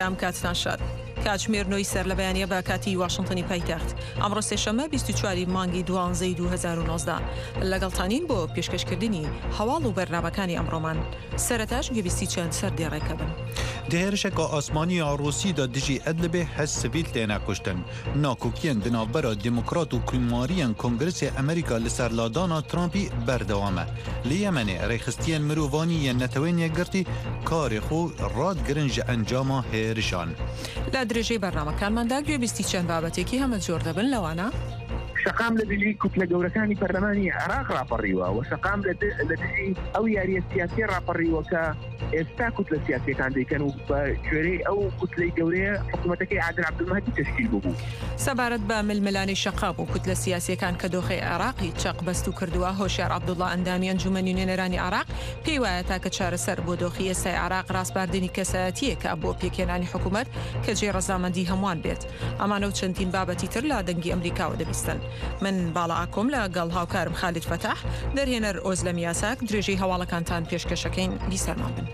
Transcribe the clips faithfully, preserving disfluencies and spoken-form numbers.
ئەم کاتتان شاد کاتژمێر نۆی سەر لە بەیانیە بە کاتی واشنگتنی پایتەخت ئەمڕۆ سێشەممە بیست و چواری مانگی دوانزەی دوو هەزار و نۆزدە لەگەڵتانین بۆ پێشکەشکردنی هەواڵ و بەرنامەکانی ئەمڕۆمان سەرەتاش گوێبیستی چەند سەر دێڕێکە بن. دهێرشێکە ئاسمانی ئاڕۆسیدا دژی ئەدلبێ هەست سڤیل تێنە کوشتن ناکۆکیان دناوبەرە دیموکرات و کوماریان کۆنگرسی ئەمریکا لەسەر لادانا ترامپی بەردەوامە لە یەمەنێ ڕێخستیان مرۆڤانی یان نەتەوەین یەکگرتی کارێ خۆ ڕادگرن ژە ئەنجاما هێرشان. لە درێژەی بەرنامەکانماندا گوێبیستی چەند بابەتێکی هەمە جۆر دەبن لەوانە شقام لە دژی کوتلە گەورەکانی پەرلەمانی عێراق ڕاپەڕیوە و شقام لە دژی ئەو یاریە سیاسی ڕاپەڕیوە کە ئێستا کوتلە سیاسیەکان دەیکەن و بە کوێرەی ئەو کوتلەی گەورەیە حکوومەتەکەی عادل عەبدولمەهدی تەشکیل بوو. سەبارەت بە ململانی شەقام و کوتلە سیاسیەکان کە دۆخی عێراقی چەق بەست و کردووە هۆشیار عەبدوڵڵا ئەندامی ئەنجومەنی نوێنەرانی عێراق پێی وایە تاکە چارەسەر بۆ دۆخی ئێستای عێراق ڕاستباردنی کەسایەتیەکە بۆ پێکێنانی حکوومەت کە جێ ڕەزامەندی هەمووان بێت. ئەمانە و چەندین بابەتی تر لە دەنگی ئەمریکاوە دەبیستن. من باڵا ئاکۆم لەگەڵ هاوکارم خالید فەتاح دەرهێنەر ئۆزلەم یاساک درێژەی هەواڵەکانتان پێشکەشەکەین بیسەرمان بن.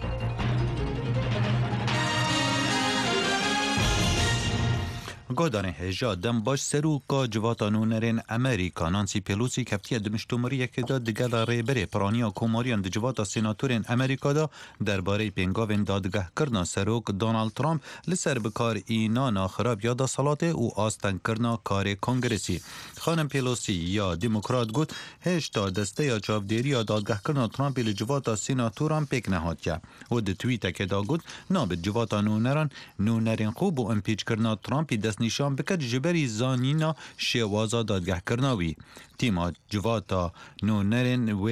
گۆدانê hêja dem baş serûka civata nûnerên Amerîka Nancy Pelosi keftiye di miştomeriyekê de digela rêberê piraniya komariyan di civata sênatorên Amerîka da derbarê pêngavên dadgehkirina serok Donald Trump li ser bikarînana xirab ya desalatê û astenkirina karê kongresî. Xanim Pelosi ya demokrat got hêşta desteya çavdêriya dadgehkirina Trumpê li civata sênatoran pêk nehatiye. û di twîtekê da got nabit civata nûneran nûnerên xwe bû impîçkirina Trumpî dest نشان بکد جبری زانینا شێوازا دادگهکردنا وی تیما جواتا نونرن و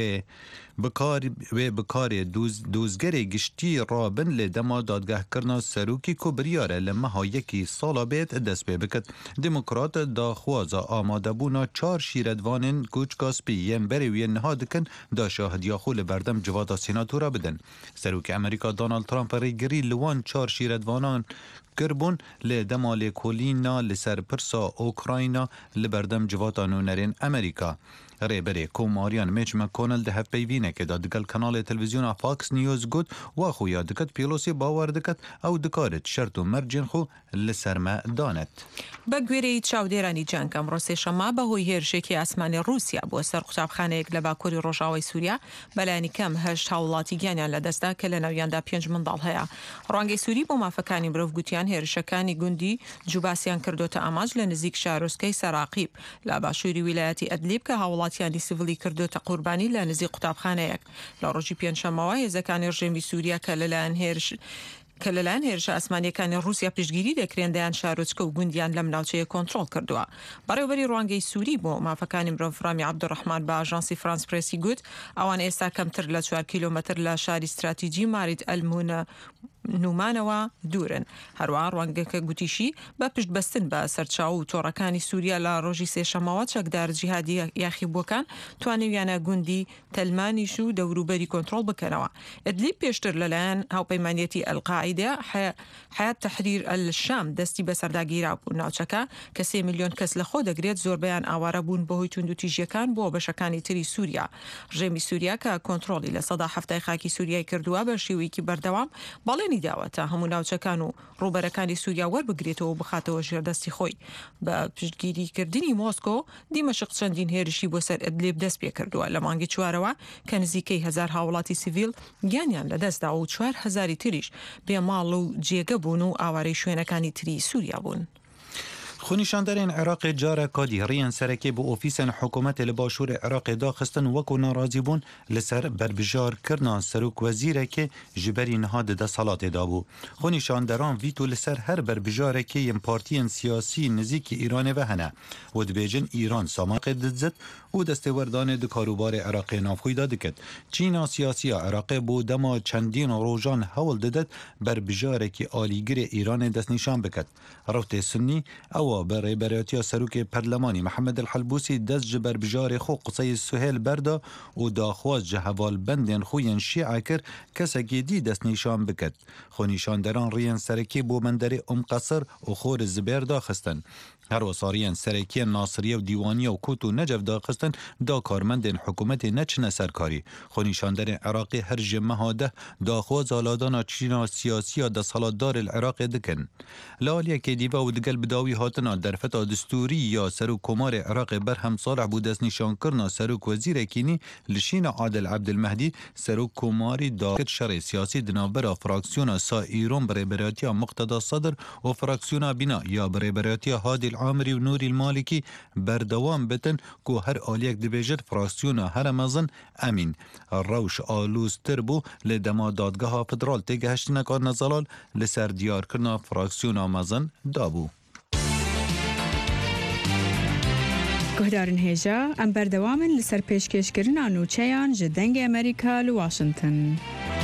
بکار و بکار دوز دوزگری گشتی رابن ل دما دادگهکردنا سروکی کو بریاره لمها یکی سالا بیت دست به بکد دموکرات دا خوازا آماده بونا چار شیردوانن کوچکا سپیم بری وی نهادکن دا شاهدیا خو لبردم جواتا سیناتورا بدن. سروک امریکا دونالد ترامپ ریگری لوان چار شیردوانان کربون ل دمال کولینا لسر پرسا اوکراینا لبردم جواتا نونرین امریکا. ریبری کوماریان میچ مکونل ده هف پیوینه که دا دگل کانال تلویزیون فاکس نیوز گود و خویا دکت پیلوسی باور دکت او دکارت شرط و مرجن خو لسرمه دانت. بگویری چاودێرانی جەنگ ئەمڕۆ سێشەممە بەهۆی هێرشێکی ئاسمانی رووسیا بۆ سەر قوتابخانەیەک لە باکووری ڕۆژاوای سووریا بەلایانی کەم هەشت هاوڵاتی گیانیان لەدەستدا کە لە ناویاندا پێنج منداڵ هەیە. ڕوانگەی سووری بۆ مافەکانی مرۆڤ گوتیان هێرشەکانی گوندی جوباسیان کردوتە ئاماژ لە نزیک شارۆچکەی سەراقیب لە باشووری ویلایەتی ئەدلیب کە هاوڵاتیانی سیڤیلی کردوتە قوربانی لە نزیک قوتابخانەیەک. لە ڕۆژی پێنجشەممەوە هێزەکانی ڕژێمی سووریا کە لەلایەن هێرش کە لەلایەن هێرشە ئاسمانیەکانی رووسیا پشتگیری دەکرێن دەیان شارۆچکە و گوندیان لەم ناوچەیە کۆنتڕۆڵ کردووە. بەڕێوەبەری ڕوانگەی سووری بۆ مافەکانی مرۆڤ فرامی عەبدوڕەحمان بە ئاژانسی فرانس پرێسی گوت ئەوان ئێستا کەمتر لە چوار کیلۆمەتر لە شاری استراتیجی مارید ئەلمونە نومانەوە دوورن. هەروە ڕوانگەکە گوتیشی بە پشت بەستن بە سەرچاو و تۆڕەکانی سووریا لە ڕۆژی سێشەممەوە چەکدار جیهادی یاخیبووەکان توانەویانە گوندی تەلمانیش و دەوروبەری کۆنتڕۆڵ بکەنەوە. ئەدلیب پێشتر لەلایەن هاوپەیمانیەتی ئەلقاعیدا حیات تەحریر ئەلشام دەستی بەسەرداگیرا بوو. ناوچەکە کە سێ میلیۆن کەس لە خۆ دەگرێت زۆربەیان ئاوارە بوون بەهۆی توندوتیژیەکان بۆ بەشەکانی تری سووریا. ڕژێمی سووریا کە کۆنتڕۆڵی لە سەدا هەفتای خاکی سووریای کردووە بە شێوەیەکی بەردەوام بەڵێنی داوەتە هەموو ناوچەکان و ڕووبەرەکانی سووریا وەربگرێتەوە و بخاتەوە ژێردەستی خۆی. بە پشتگیریکردنی مۆسکۆ دیمەشق چەندین هێرشی بۆ سەر ئەدلیب دەست پێ کردووە لە مانگی چوارەوە کە نزیکەی هەزار هاوڵاتی سیڤیل گیانیان لەدەستدا و چوار هەزاری تریش بێماڵ و جێگە بوون و ئاوارەی شوێنەکانی تری سووریا بوون. خونیشاندرین عراق جاره کادی ریان سرکی بو اوفیسن حکومت لباشور عراق داخستن وکو ناراضی بون لسر بربجار کرنا سروک وزیره که جبری نهاد ده صلات دابو. خونیشاندران ویتو لسر هر بربجاره که یم پارتین سیاسی نزیک ایران و هنه و دبیجن ایران سامق دزد و دستوردان ده کاروبار عراق نافخوی داده کد. چینا سیاسی عراق بو دما چندین روزان حول ددد بربجاره که آلیگر ایران دست نشان بکد. روت سنی او ئەوە بە ڕێبەرەتیە سەرۆکی پەرلەمانی محەممەد الحەلبوسی دەست ji ber bijarê xwe quseyê Suhêl berda û daxwaz ji hevalbendên xwe yên şî'a kir kesekî dî destnîşan biket. Xwenîşanderan rêyên serekî bû menderê Om Qesir û Xorê Zibêr daxistin. Her wasariyên serekiyên Nasiriye û Dîwaniya û Kût û Necef daxistin da karmendên hikûmetê neçine serkarî. Xwenîşanderên Iraqê her ji meha deh daxwaza ladana çîna siyasiya desalatdarê li Iraqê dikin. Li aliyekê dîva û digel bidawî hatina derfeta distûrî ya Serok Komarê Iraqê Berhem Salih bû destnîşankirina Serok Wezîrekînî li şîna Adil Abdilmehdî Serok Komarî dakir şerê siyasî di navbera fraksiyona Sa Îran bi rêberetiya Muqteda Sedr û fraksiyona Bîna ya bi rêberetiya Hadîl Amirî û Nûrîl Malikî berdewam bitin ku her aliyek dibêjin fraksiyona here mezin emîn. Rewş alûztir bû lê dema dadgeha federal têgihiştineka Nezalal li ser diyarkirina fraksiyona mezin dabû. Guhdarên hêja em berdewamin li ser pêşkêşkirina nûçeyan ji dengê Amerîka li Washington.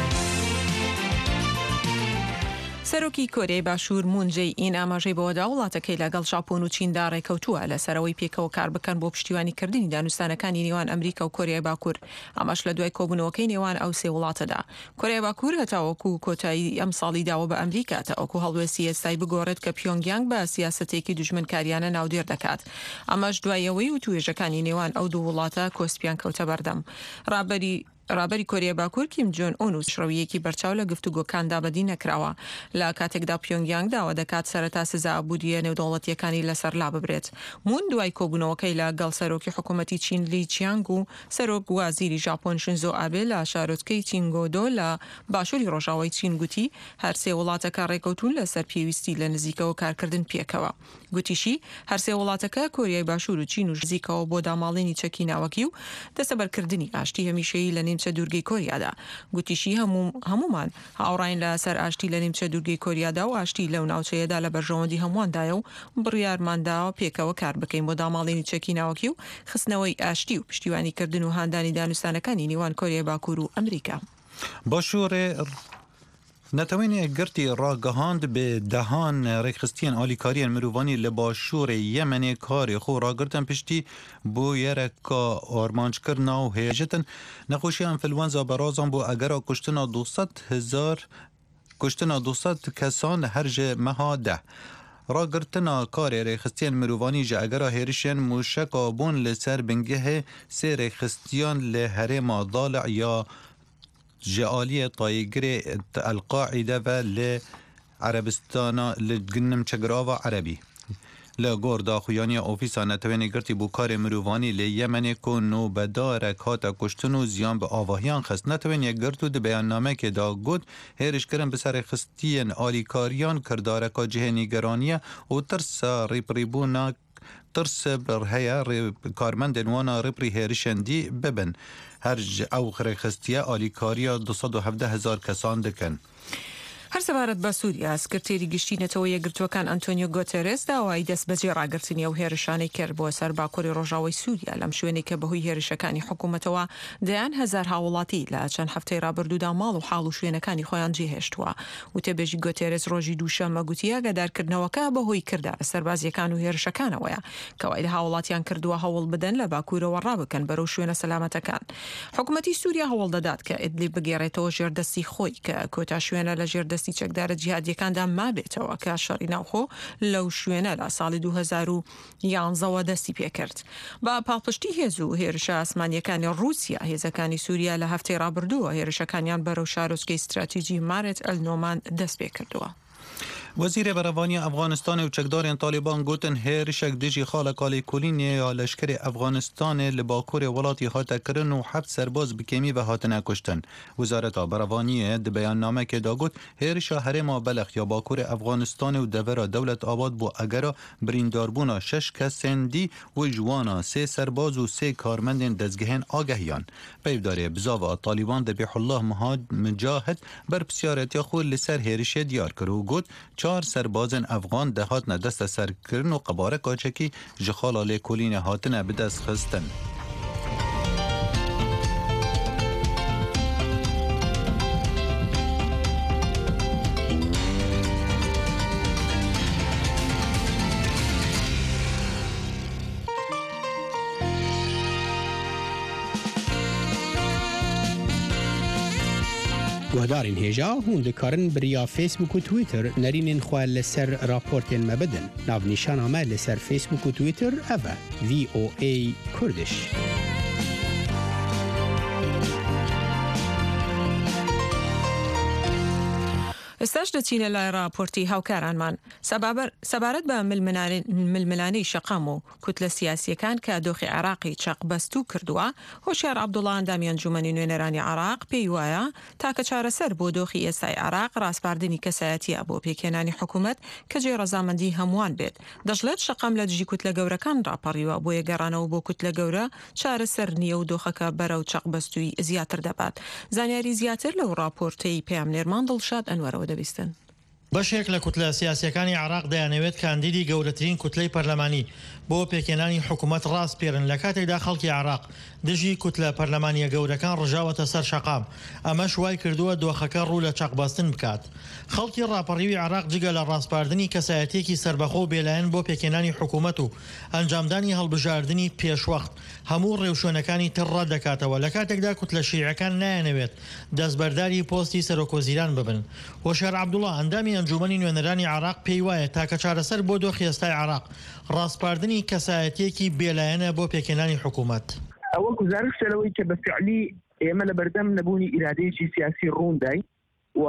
سەرۆکی کۆرەی باشوور مونجەی ئین ئاماژەی بۆدا وڵاتەکەی لەگەڵ ژاپۆن و چیندا ڕێکەوتووە لەسەرەوەی پێکەوە کار بکەن بۆ پشتیوانیکردنی دانوستانەکانی نێوان ئەمریکا و کۆریای باکوور ئەمەش لە دوای کۆبوونەوەکەی نێوان ئەو سێ وڵاتەدا. کۆریای باکوور هەتاوەکو کۆتایی ئەم ساڵی داوە بە ئەمریکا تاوەکو هەڵوێستی ئێستای بگۆڕێت کە پیۆنگیانگ بە سیاسەتێکی دوژمنکاریانە ناودێر دەکات. ئەمەش دوایەوەی و توێژەکانی نێوان ئەو دوو وڵاتە کۆسپیان کەوتە بەردەم. ڕابەری ڕابەری کۆریای باکوور کیم جۆن ئۆن و شڕەویەکی بەرچاو لە گفتوگۆکاندا بەدی نەکراوە. لە کاتێکدا پیۆنگیانگ داوا دەکات سەرەتا سزا ئابوووریە نێودەوڵەتیەکانی لەسەر لا ببرێت. مون دوای کۆبوونەوەکەی لەگەڵ سەرۆکی حکوومەتی چین لی چیانگ و سەرۆک وازیری ژاپۆن شینزۆ ئابێ لە شارۆچکەی چینگۆدۆ لە باشووری ڕۆژاوای چین گوتی هەر سێ وڵاتەکە ڕێکەوتون لەسەر پێویستی لە نزیکەوە کارکردن پێکەوە. گوتیشی هەر سێ وڵاتەکە کۆریای باشوور و چین و نزیکەوە بۆ داماڵێنی چەکی ناوەکی و دەسەبەرکردنی ئاشتی هەمیشەیی لە نیمچە دوورگەی کۆریادا. گوتیشی هەمومان هاوڕاین لە سەر ئاشتی لە نیمچە دوورگەی کۆریادا و ئاشتی لەو ناوچەیەدا لە بەرژەوەندی هەمواندایە و بڕیارمانداوە پێکەوە کار بکەین بۆ داماڵێنی چەکی ناوەکی و خستنەوەی ئاشتی و پشتیوانیکردن و هاندانی دانوستانەکانی نێوان کۆریای باکوور و ئەمریکا. باشوورێ نەتەوەینێ گرتی ڕاگەهاند بێ دەهان ڕێکخستیان ئالیکاریان مرۆڤانی لە باشووری یەمەنێ کاری خۆ ڕاگرتن پشتی بۆ یەرەکە ئۆرمانجکردنا و هێژتن نەخۆشی ئەنفلوەنزا بەرازان بۆ ئەگەرا کوشتنا دووسەد هزار کوشتنا دووسەد کەسان هەرژێ مەها ده. ڕاگرتنا کارێ ڕێکخستیان مرۆڤانی ji ئەگەرا هێرشیان موشەکا بوون لەسەر بنگehê sê rêkxistiyan lê herêma Dalic ya ji aliyê tayîgirê El-Qaîde ve lê Erebistana li ginnim çegirava Erebî. Li gor daxuyaniya ofîsa netewênê girtî bû karê mirovanî lê Yemenê ku nûbedarek hate kuştin û ziyan bi avahiyan xist. Netewêniye girt û di beyannamekê da got hêrişkirin bi ser rêxistiyên alîkariyan kirdareka cihê nîgeraniye û tirsa rêprîbûna tirs bir heye karmendên wana rêprî hêrişên dî bibin. Her ji ew rêxistiye alîkariya du sed û hevdeh hezar kesan dikin. هەر سەبارەت بە سووریا سکرتێری گشتی نەتەوە یەکگرتوەکان ئەنتۆنیۆ گۆتێرێس داوای دەست بەجێ ڕاگررتنی ئەو هێرشانەی کرد بۆ سەر باکۆری ڕۆژاوای سووریا لەم شوێنێک کە بەهۆی هێرشەکانی حکوومەتەوە دەیان هەزار هاوڵاتی لە چەند هەفتەی ڕابردوودا ماڵ و حاڵ و شوێنەکانی خۆیان جێهێشتووە. وتێبێژی گۆتێرێس ڕۆژی دووشەممە گوتیە گەدارکردنەوەکە بەهۆی کردارە سەربازیەکان و هێرشەکانەوەیە کەوای لە هاوڵاتیان کردووە هەوڵ بدەن لە باکوورەوە ڕابکەن بەرەو شوێنە سەلامەتەکان. حکوومەتی سووریا هەوڵ دەدات کە ئیدلیب بگێڕێتەوە ژێردەستی خۆی کە کۆتا شوێنە لە ژێردەستی چەکدارە جیهادیەکاندا مابێتەوە کە شەڕی ناوخۆ لەو شوێنە لە ساڵی دوو هەزار و یانزەوە دەستی پێکرد. بە پاڵپشتی هێز و هێرشە ئاسمانیەکانی ڕووسیا هێزەکانی سووریا لە هەفتەی ڕابردووە هێرشەکانیان بەرەو شارۆچکەی استراتیژی مارێت ئەلنۆمان دەست پێ کردووە. وزیر برەوانی ئەفغانستان و چەکدارên Taliban gotin hêrişek dijî xala kalêkolînê ya leşkerê Efganistanê li bakurê welatî hate kirin û heft serbaz bi kêmî ve hatine kuştin. Wizareta Berevaniye di beyannamekê da got hêrişa herêma Belex ya bakurê Efganistanê û devera Dewlet Abad bû egera birîndarbûna şeş kesên dî û ji wana sê serbaz û sê karmendên dezgehên agehiyan. Peyvdarê bizava Taliban de Bihullah Mujahid berpisyaretiya xwe li ser hêrişê diyar kir û got çar serbazên Efgan de hatine deste serkirin û qebareka çekî ji xala lêkolînê hatine bi dest xistin. گهدارین هێژا هون دکارن بریا فیسبوک و تویتر نرینین خواه لسر راپورتین مبدن ناو نیشان آمد لسر فیسبوک و تویتر اوه وی او ای کردش. ئێستاش دەچینە لای راپۆرتی هاوکارانمان سەبارەت بە ململانەی شەقام و کوتلە سیاسیەکان کە دۆخی عێراقی چەقبەستوو کردووە. هۆشیار عەبدوڵڵا ئەندامی ئەنجومەنی نوێنەرانی عێراق پێی وایە تاکە چارەسەر بۆ دۆخی ئێستای عێراق ڕاستپاردنی کەسایەتیە بۆ پێکێنانی حکوومەت کە جێ ڕەزامەندی هەمووان بێت. دەژڵێت شەقام لە دژی کوتلە گەورەکان ڕاپەڕیوە بۆ یەگەڕانەوە بۆ کوتلە گەورە چارەسەر نییە و دۆخەکە بەرەو چەقبەستووی زیاتر دەبات. زانیاری زیاتر لەو راپۆرتەی پێامنێرمان دڵشاد ئەنوەرەوە دەبیستن. بەشێک لە کوتلە سیاسیەکانی عێراق دەیانەوێت کاندیدی گەورەترین کوتلەی پەرلەمانی بۆ پێکێنانی حکوومەت ڕاست پێرن لە کاتێکدا خەڵکی عێراق دژی کوتلە پەرلەمانیە گەورەکان ڕژاوەتە سەر شەقام. ئەمەش وای کردووە دۆخەکە ڕوو لە چەقبەستن بکات. خەڵکی ڕاپەڕیوی عێراق جگە لە ڕاستپاردنی کەسایەتێکی سربەخۆ و بێلایەن بۆ پێکێنانی حکوومەت و ئەنجامدانی هەڵبژاردننی پێشوەخت هەموو ڕێوشوێنەکانی تر ڕەت دەکاتەوە لە کاتێکدا کوتلە شیعەکان نایەنەوێت دەستبەرداری پۆستی سەرۆکۆزیران ببن. هۆشیار عەبدوڵڵا ئەندامی ئەنجومەنی نوێنەرانی عێراق پێی وایە تاکە چارەسەر بۆ دۆخی ئێستای عێراق ڕاستپاردنی کەسایەتێکی بێلایەنە بۆ پێکێنانی حکوومەت. ئەوە گزارش لەوەی کە بەفعلی ئێمە لە بەردەم نەبوونی ئیرادەیەکی سیاسی ڕوندای و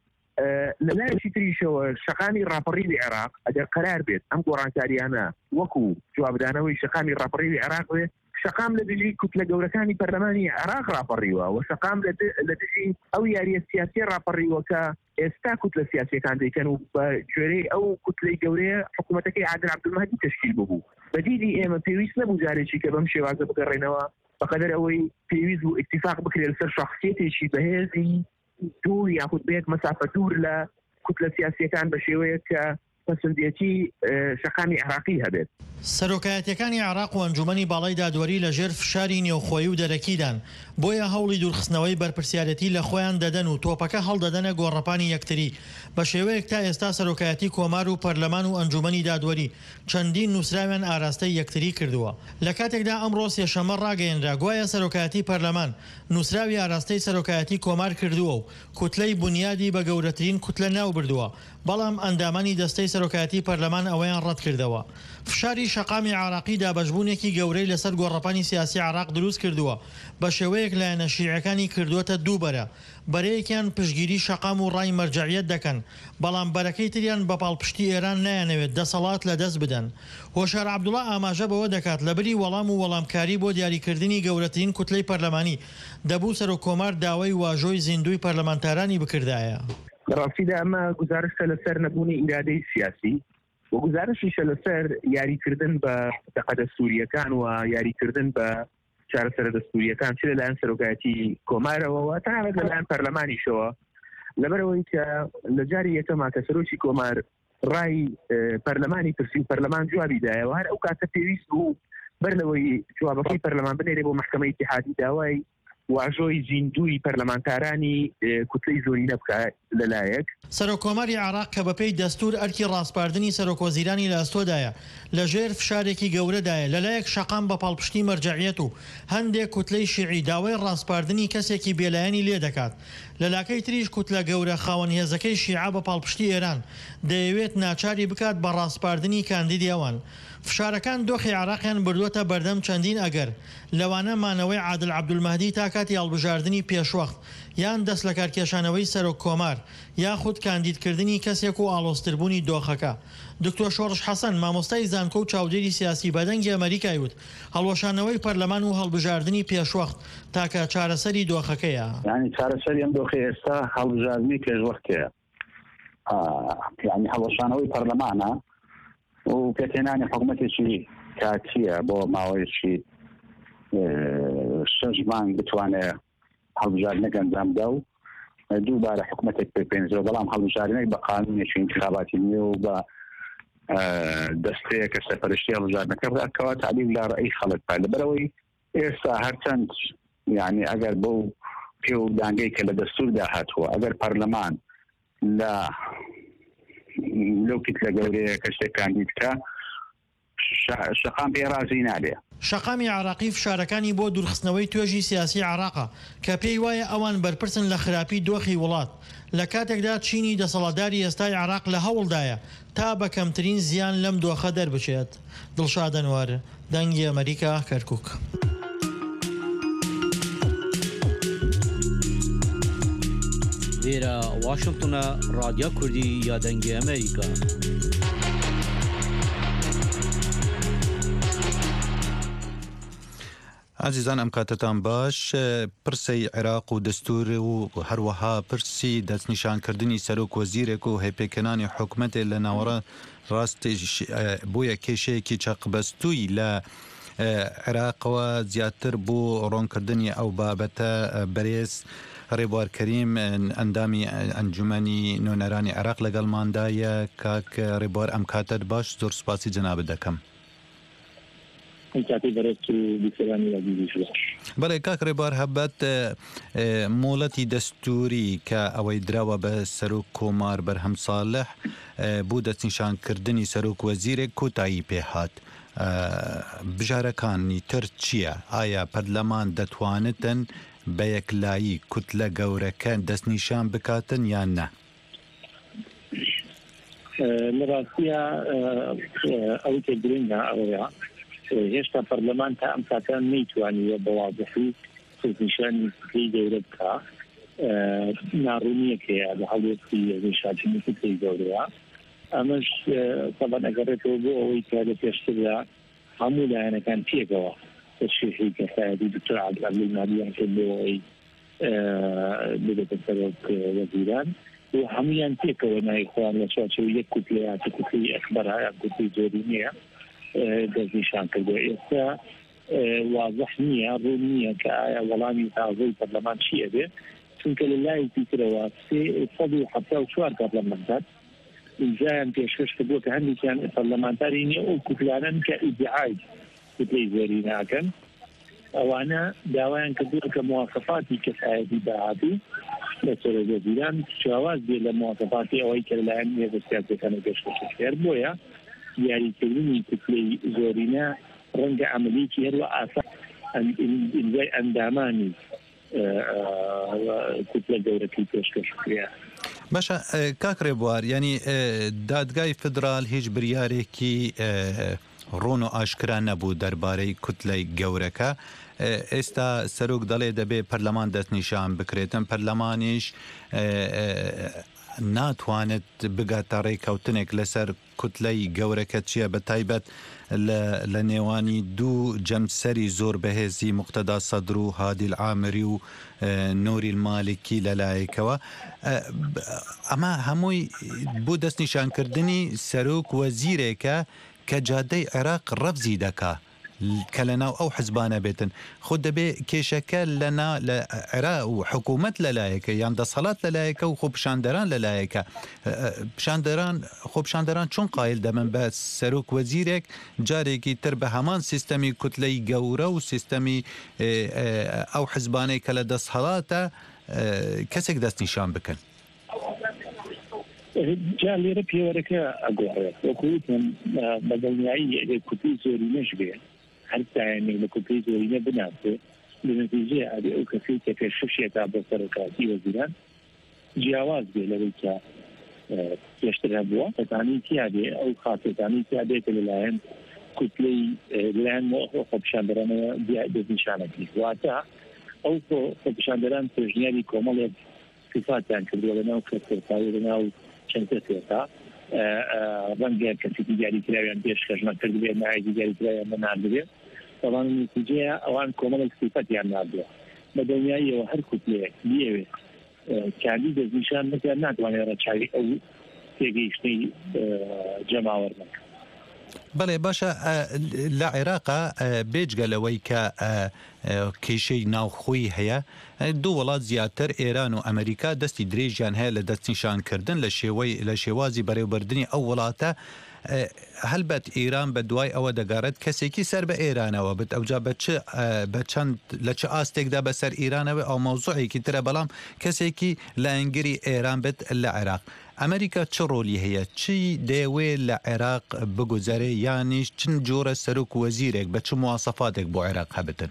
لەلایەکی تریشەوە شەقامی ڕاپەڕیوی عێراق ئەگەر قەرار بێت ئەم گۆڕانکاریانە وەکو جوابدانەوەی شەقامی ڕاپەڕیوی عێراق بێت شەقام لە دژی کوتلە گەورەکانی پەرلەمانی عێراق ڕاپەڕیوە و شەقام لە دژی ئەو یاریە سیاسی ڕاپەڕیوە کە ئێستا کوتلە سیاسیەکان دەیکەن و بە گوێرەی ئەو کوتلەی گەورەیە حکوومەتەکەی عادل عەبدولمەهدی تەشکیل ببوو. بەدیدی ئێمە پێویست نەبوو جارێکی کە بەم شێوازە بگەڕێنەوە بەقەدەر ئەوەی پێویست بوو ئیتیفاق بکرێت لەسەر شەخصیەتێکی بەهێزی دوور یاخود بەیەک مەسافە دوور لە کوتلە سیاسیەکان بە شێوەیە کە پەسەندیەتی شەقامی عێراقی هەبێت. سەرۆکایەتیەکانی عێراق و ئەنجومەنی باڵای دادوەری لەژێر فشاری نێوخۆیی و دەرەکیدان بۆیە هەوڵی دوورخستنەوەی بەرپرسیارەتی لە خۆیان دەدەن و تۆپەکە هەڵدەدەنە گۆڕەپانی یەکتری. بە شێوەیەک تا ئێستا سەرۆکایەتی کۆمار و پەرلەمان و ئەنجومەنی دادوەری چەندین نووسراویان ئاراستەی یەکتری کردووە. لە کاتێکدا ئەمڕۆ سێشەمە ڕاگەیەنرا گوایە سەرۆکایەتی پەرلەمان نووسراوی ئاراستەی سەرۆکایەتی کۆمار کردووە و کوتلەی بنیادی بە گەورەترین کوتلە ناو بردووە. بەڵام ئەندامانی دەستەی سەرۆکایەتی پەرلەمان ئەوەیان ڕەت کردەوە. فشاری شەقامی عێراقی دابەشبوونێکی گەورەی لەسەر گۆڕەپانی سیاسی عێراق دروست کردووە بە شێوەیەک لایەنە شیعەکانی کردووەتە دووبەرە. بەرەیەکیان پشگیری شەقام و ڕای مەرجەعیەت دەکەن بەڵام بەرەکەی تریان بە پاڵپشتی ئێران نایەنەوێت دەسەڵات لە دەست بدەن. هۆشیار عەبدوڵڵا ئاماژە بەوە دەکات لە بری وەڵام و وەڵامکاری بۆ دیاریکردنی گەورەترین کوتلەی پەرلەمانی دەبوو سەرۆکۆمار داوای واژۆی زیندوی پەرلەمانتارانی بکردایە. ڕاستیدا ئەمە گزارشتە لەسەر نەبوونی ئیرادەی سیاسی و گزارشیشە لەسەر یاریکردن بە دەقە دەستوریەکان و یاریکردن بە چارەسەرە دەستوریەکان چ لەلایەن سەرۆکایەتی کۆمارەوە تەنانەت لەلایەن پەرلەمانیشەوە لەبەرەوەی کە لە جاری یەکەما کە سەرۆکی کۆمار ڕای پەرلەمانی پرسی و پەرلەمان جوابی دایەوە هەر ئەو کاتە پێویست بوو بەرلەوەی جوابەکەی پەرلەمان بنێرێ بۆ مەحکەمەی ئیتیحادی داوای واژۆی زیندوی پەرلەمانتارانی کوتلەی زۆرینە بکات لەلایەک. سەرۆکۆماری عێراق کە بەپێی دەستور ئەرکی ڕاستپاردنی سەرۆکۆزیرانی لە ئەستۆدایە لەژێر فشارێکی گەورەدایە لەلایەک شەقام بە پاڵپشتی مەرجەعیەت و هەندێک کوتلەی شیعی داوای ڕاستپاردنی کەسێکی بێلایەنی لێ دەکات. لە لاکەی تریش کوتلە گەورە خاوەن هێزەکەی شیعە بە پاڵپشتی ئێران دەیەوێت ناچاری بکات بە ڕاستپاردنی کاندیدی ئەوان. فشارەکان دۆخی عێراقیان بردووەتە بەردەم چەندین ئەگەر لەوانە مانەوەی عادل عەبدولمەهدی تا کاتی هەڵبژاردننی پێشوەخت یان دەست لە کارکێشانەوەی سەرۆک کۆمار یاخود کاندیدکردنی کەسێک و ئاڵۆزتربوونی دۆخەکە. دکتۆر شۆڕش حەسەن مامۆستای زانکۆ و چاودێری سیاسی بەدەنگی ئەمریکای وت هەڵوەشانەوەی پەرلەمان و هەڵبژاردننی پێشوەخت تاکە چارەسەری دۆخەکەیە. یعنی چارەسەری ئەم دۆخی ئێستا هەڵبژاردننی پێشوەختەیە، یعنی هەڵوەشانەوەی پەرلەمانە و پێکێنانی حکوومەتێکی کاتیە بۆ ماوەیەکی شەش مانگ بتوانێت هەڵبژاردنەکە ئەنجامدا و دووبارە حکوومەتێک پێپێنجەوە، بەڵام هەڵبژاردنەی بە قانونێکی انتخاباتی نیە و بە دەستەیە کە سەرپەرشتی هەڵبژاردنەکە بکات تعلیل لە ڕێی خەڵک پای لەبەرەوەی ئێستا هەرچەند یعنی ئەگەر بۆ پێ و دانگەی کە لە دەستوردا هاتووە ئەگەر پەرلەمان لە لەو کتلە گەورەیە کەسێک کاندید بکە شەقام پێ ڕازی نابێ. شەقامی عراقی فشارەکانی بۆ دوورخستنەوەی توێژی سیاسی عراقە کە پێی وایە ئەوان بەرپرسن لە خراپی دۆخی وڵات لە کاتێکدا چینی دەسەڵاتداری ئێستای عراق لە هەوڵدایە تا بە کەمترین زیان لەم دۆخە دەربچێت. دڵشاد ئەنوار، دەنگی ئەمریکا، کەرکووک. لێرە واشنگتنە رادیۆ کوردی یا دەنگی ئەمریکا. عزیزان ئەم کاتتان باش، پرسی عێراق و دەستور و هەروەها پرسی دەستنیشانکردنی سەرۆک وەزیرێک و هێپێکەنانی حکومەتێ لە ناوەڕە ڕاستی بۆیە کێشەیەکی چەقبەستووی لە عێراقەوە زیاتر بۆ ڕۆنکردنی ئەو بابەتە بەرێز ڕێبوار کەریم ئەندامی ئەنجومەنی نوێنەرانی عێراق لەگەڵماندایە. کاک ڕێبوار ئەم کاتت باش، زۆر سوپاسی جەنابەت دەکەم. بەڵێ کاک ڕێبوار، هەبەت مۆڵەتی دەستوری کە ئەوەی دراوە بە سەرۆک کۆمار بەرهەم ساڵح بوو دەستنیشانکردنی سەرۆک وەزیرێک کۆتایی پێهات. بژارەکانی تر چییە؟ ئایا پەرلەمان دەتوانتن بە یەکلایی کوتلە گەورەکە دەستنیشان بکاتن یان نە؟ لە ڕاستیە ئەو تێ گرنگە ئەوەیە هێشتا پەرلەمان تا ئەم کاتان نەیتوانیوە بە واضحی دەستنیشانی کوتلەی گەورە بکە. ناڕوونیەکەیە لە هەڵوێستی دەستنیشانی کوتلەی گەورەیە. ئەمەش تەبەن ئەگەڕێتەوە بۆ ئەوەی کە لە پێشتردا هەموو لایەنەکان پێکەوە تشریحی کەسایەتی دکتۆر عەبدولعەزیز نابیان کرد بۆ ئەوەی ببێتە سەرۆک وەزیران و هەمویان پێکەوە نایخوان لە چوارچێوەی یەک کوتلەیە کە کوتلەی ئەکبەرە یان کوتلەی زۆرینەیە دەستنیشان کردووە. ئێستا واضح نییە، ڕوون نییە کە ئایا وەڵامی تازەی پەرلەمان چی ئەبێ، چونکە لە لایەکی ترەوە سێ و حەفتا و چوار پەرلەمانتار ئیمزایان پێشکەش کردووە کە هەندێکیان پەرلەمانتاری نییە ئەو کوتلانن کە ئیدعای کوتلەی زۆرینەکەن. ئەوانە داوایان کردووە کە موافقاتی کەسایەتی داهاتی لە سەرۆک وەزیران جیاواز بێت لە موافقاتی ئەوەی کە لەلایەن هێزە سیاسیەکانە پێشکەش کرد. بۆیە دیاریکردنی کوتلەی زۆرینە ڕەنگە عەمەلێکی هەروە ئاسان ئیمزای ئەندامانی کوتلە گەورەکەی پێشکەش کرا. باشە کاک ڕێبوار، ینی دادگای فدرال هیچ بریارێکی ڕۆن و ئاشکرا نەبوو دەربارەی کوتلەی گەورەکە. ئێستا سەرۆک دەڵێ دەبێ پەرلەمان دەستنیشان بکرێتن، پەرلەمانیش ناتوانێت بگاتە ڕێکەوتنێک لەسەر کوتلەی گەورەکە چییە، بە تایبەت لە نێوانی دوو جەمسەری زۆر بەهێزی موقتەدا سەدر و هادی العامری و نۆری المالکی لەلایەکەوە. ئەمە هەمووی بۆ دەستنیشانکردنی سەرۆک وەزیرێکە کە جادەی عێراق ڕەفزی دەکا کە لەناو ئەو حزبانە بێتن. خۆ دەبێ کێشەکە لەنا لە عێراق و حکوومەت لەلایەکە یان دەسەڵات لەلایەکە و خۆ پیشاندەران لەلایەکە. پیشاندەران خۆ پیشاندەران چۆن قایل دەبن بە سەرۆک وەزیرێک جارێکی تر بە هەمان سیستەمی کوتلەی گەورە و سیستەمی ئەو حزبانەی کە لە دەسەڵاتە کەسێک دەستنیشان بکەن؟ جا لێرە پێوەرەکە ئەگۆڕێت وەکوتم بە دڵنیایی ئەگەر کوتلەی زۆرینەش بێ هەرتایانێک لە کوتلەی زۆرینە بناسێ لە نەتیجەیە ئەبێ ئەو کەسەی کە پێش شەشێتا بە سەرۆکاتی وەزیران جیاواز بێ لەوەی کە پێشتر هەبووە تەتانی تیا بێ ئەو خاصەتانی تیا بێتە لەلایەن کوتلەی لەلایەن خۆپیشاندەرانەوە دەستنیشانەکەی. واتە ئەو خۆپیشاندەران پێشنیاری کۆمەڵێک صفاتیان کردووە لەناو کەسەرتاوی لەناو چەند کەسێکە ڕەنگە کەسێکی دیاریکراویان پێشکەش نەکرد بێ، نایەکی دیاریکراویان نەناردبێ، بەڵام نتیجەیە ئەوان کۆمەڵێک صفەتیان ناردووە. بە دڵنیاییەوە هەر کوتلەیەک بێوێ کاندید دەستنیشان نەکرد ناتوانێت ڕەچاوی ئەو تێگەیشتەی جەماوەڕ نەکات. بەڵێ باشە، لە عێراقا بێجگەلەوەی کە کێشەی ناوخۆی هەیە، دوو وڵات زیاتر ئێران و ئەمریکا دەستی درێژیان هەیە لە دەستنیشانکردن لە شێوەی لە شێوازی بەڕێوەبردننی ئەو وڵاتە. هەلبەت ئێران بە دوای ئەوە دەگارێت کەسێکی سەر بە ئێرانەوە بێت، ئەوجا بە چەند لە چه ئاستێکدا بەسەر ئێرانەوە ئەو مەوزوعێکی ترە، بەڵام کەسێکی لە ئەنگری ئێران بێت لە عێراق. ئەمریکا چ ڕۆلی هەیە چی دەیەوێ لە عێراق بگوزارێ یانیش چند جۆرە سەرۆک وەزیرێک بە چ مواسەفاتێک بۆ عێراق هەبتن؟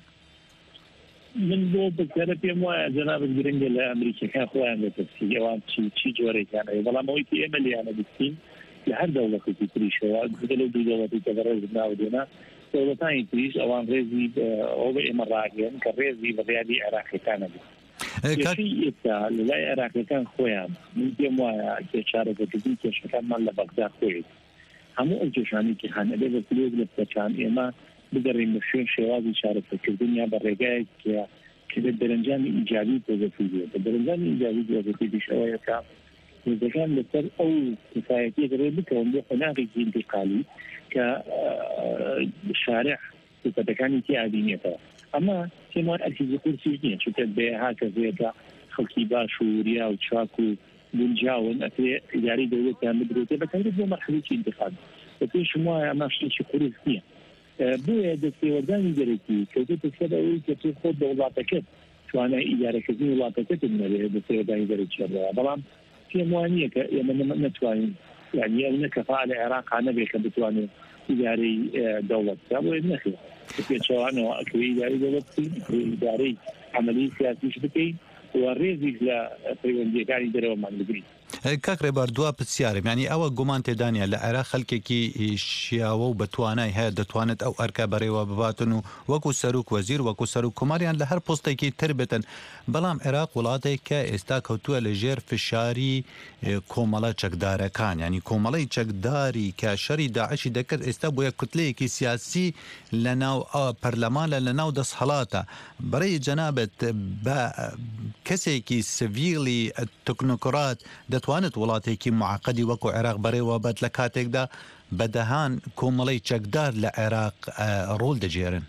من بۆ بەکارە پێم وایە جەنابەت گرنگە لە ئەمریکەکان خۆیان دەتەسی ئەوان چی چی جۆرێکیان هەیە بەڵام ئەوەی کە ئێمە لیانە بستین لە هەر دەوڵەتێکی تریشەوە لەو دوو دەوڵەتی کە بەڕێز ناودێنا دەوڵەتانی تریش ئەوان ڕێزی ئەو بە ئێمە ڕاگەن کە ڕێزی بەڕیادی عێراقیەکانە بێت ئێستا لە لای عێراقیەکان خۆیان من پێم وایە کێ چارەسەرکردنی کێشەکانمان لە بەغدا خۆیت هەموو ئەو کێشانێکی کە هەن ئەبێ بە کلێک لە پەچان ئێمە بگەڕین بە شوێن شێوازی چارەسەرکردن یا بە ڕێگایەک کە بە دەرەنجامی ئیجابی پۆزەتی بێت بە دەرەنجامی ئیجابی پۆزەتیش ئەوەیە کە وزەکان لەسەر ئەو کفایەتیەک ڕێ بکەون بۆ قۆناغێکی انتقالی کە شارع سوپەتەکانی تێ ئابینێتەوە ئەمە پێمان ئەرکیزی قورسیش نییە چونکە بێها کەسێکە خەڵکی باش و وریا و چاک و گونجاون ئەتێ ئیداری دەوڵەتیان بدرێتێ بەکارێت بۆ مەرحەلەیەکی انتقال بە پێشم وایە ئەمە شتێکی قورس نییە بۆیە دەستێوەردانی دەرەکی کەوتێتە سەر ئەوەی کە تۆ خۆت بە وڵاتەکەت توانای ئیدارەکردنی وڵاتەکەت نەبێت دەستێوەردانی دەرەکیەوە بەڵام پێم وانییە کە ئێمە نەتوانین یعنی ئەو نەکەفا لە عێراقا نەبێت کە بتوانێت ئیدارەی دەوڵەت بۆیە نەخێت پێچەوانەوە ئەکوێ ئیداری دەوڵەت ئیدارەی عملی سیاسیش بکەین و ڕێزیش لە پەیوەندیەکانی دەرەوەمان بگرین. کاک ڕێبار دوا پرسیارم ینی ئەوە گومان تێدانە لە عێراق خەڵکێکی شیاوە و بەتوانای هەیە دەتوانێت ئەو ئەرکە بەڕێوە بباتن و وەکو سەرۆک وەزیر وەکو سەرۆک کۆماریان لە هەر پۆستێکی تر بێتن بەڵام عێراق وڵاتێک کە ئێستا کەوتووە لە ژێر فشاری کۆمەڵە چەکدارەکان ینی کۆمەڵی چەکداری کە شەری داعشی دەکرد ئێستا بۆیە کوتلەیەکی سیاسی لە ناو پەرلەمانە لە ناو دەستهەڵاتە بەڕێی جەنابەت بە کەسێکی سڤیلی تەکنۆکرات دەتوانێت وڵاتێکی معقدی وەکو عێراق بەڕێوە بەت لە کاتێکدا بەدەهان کۆمەڵی چەکدار لە عێراق ڕۆڵ دەجێرن.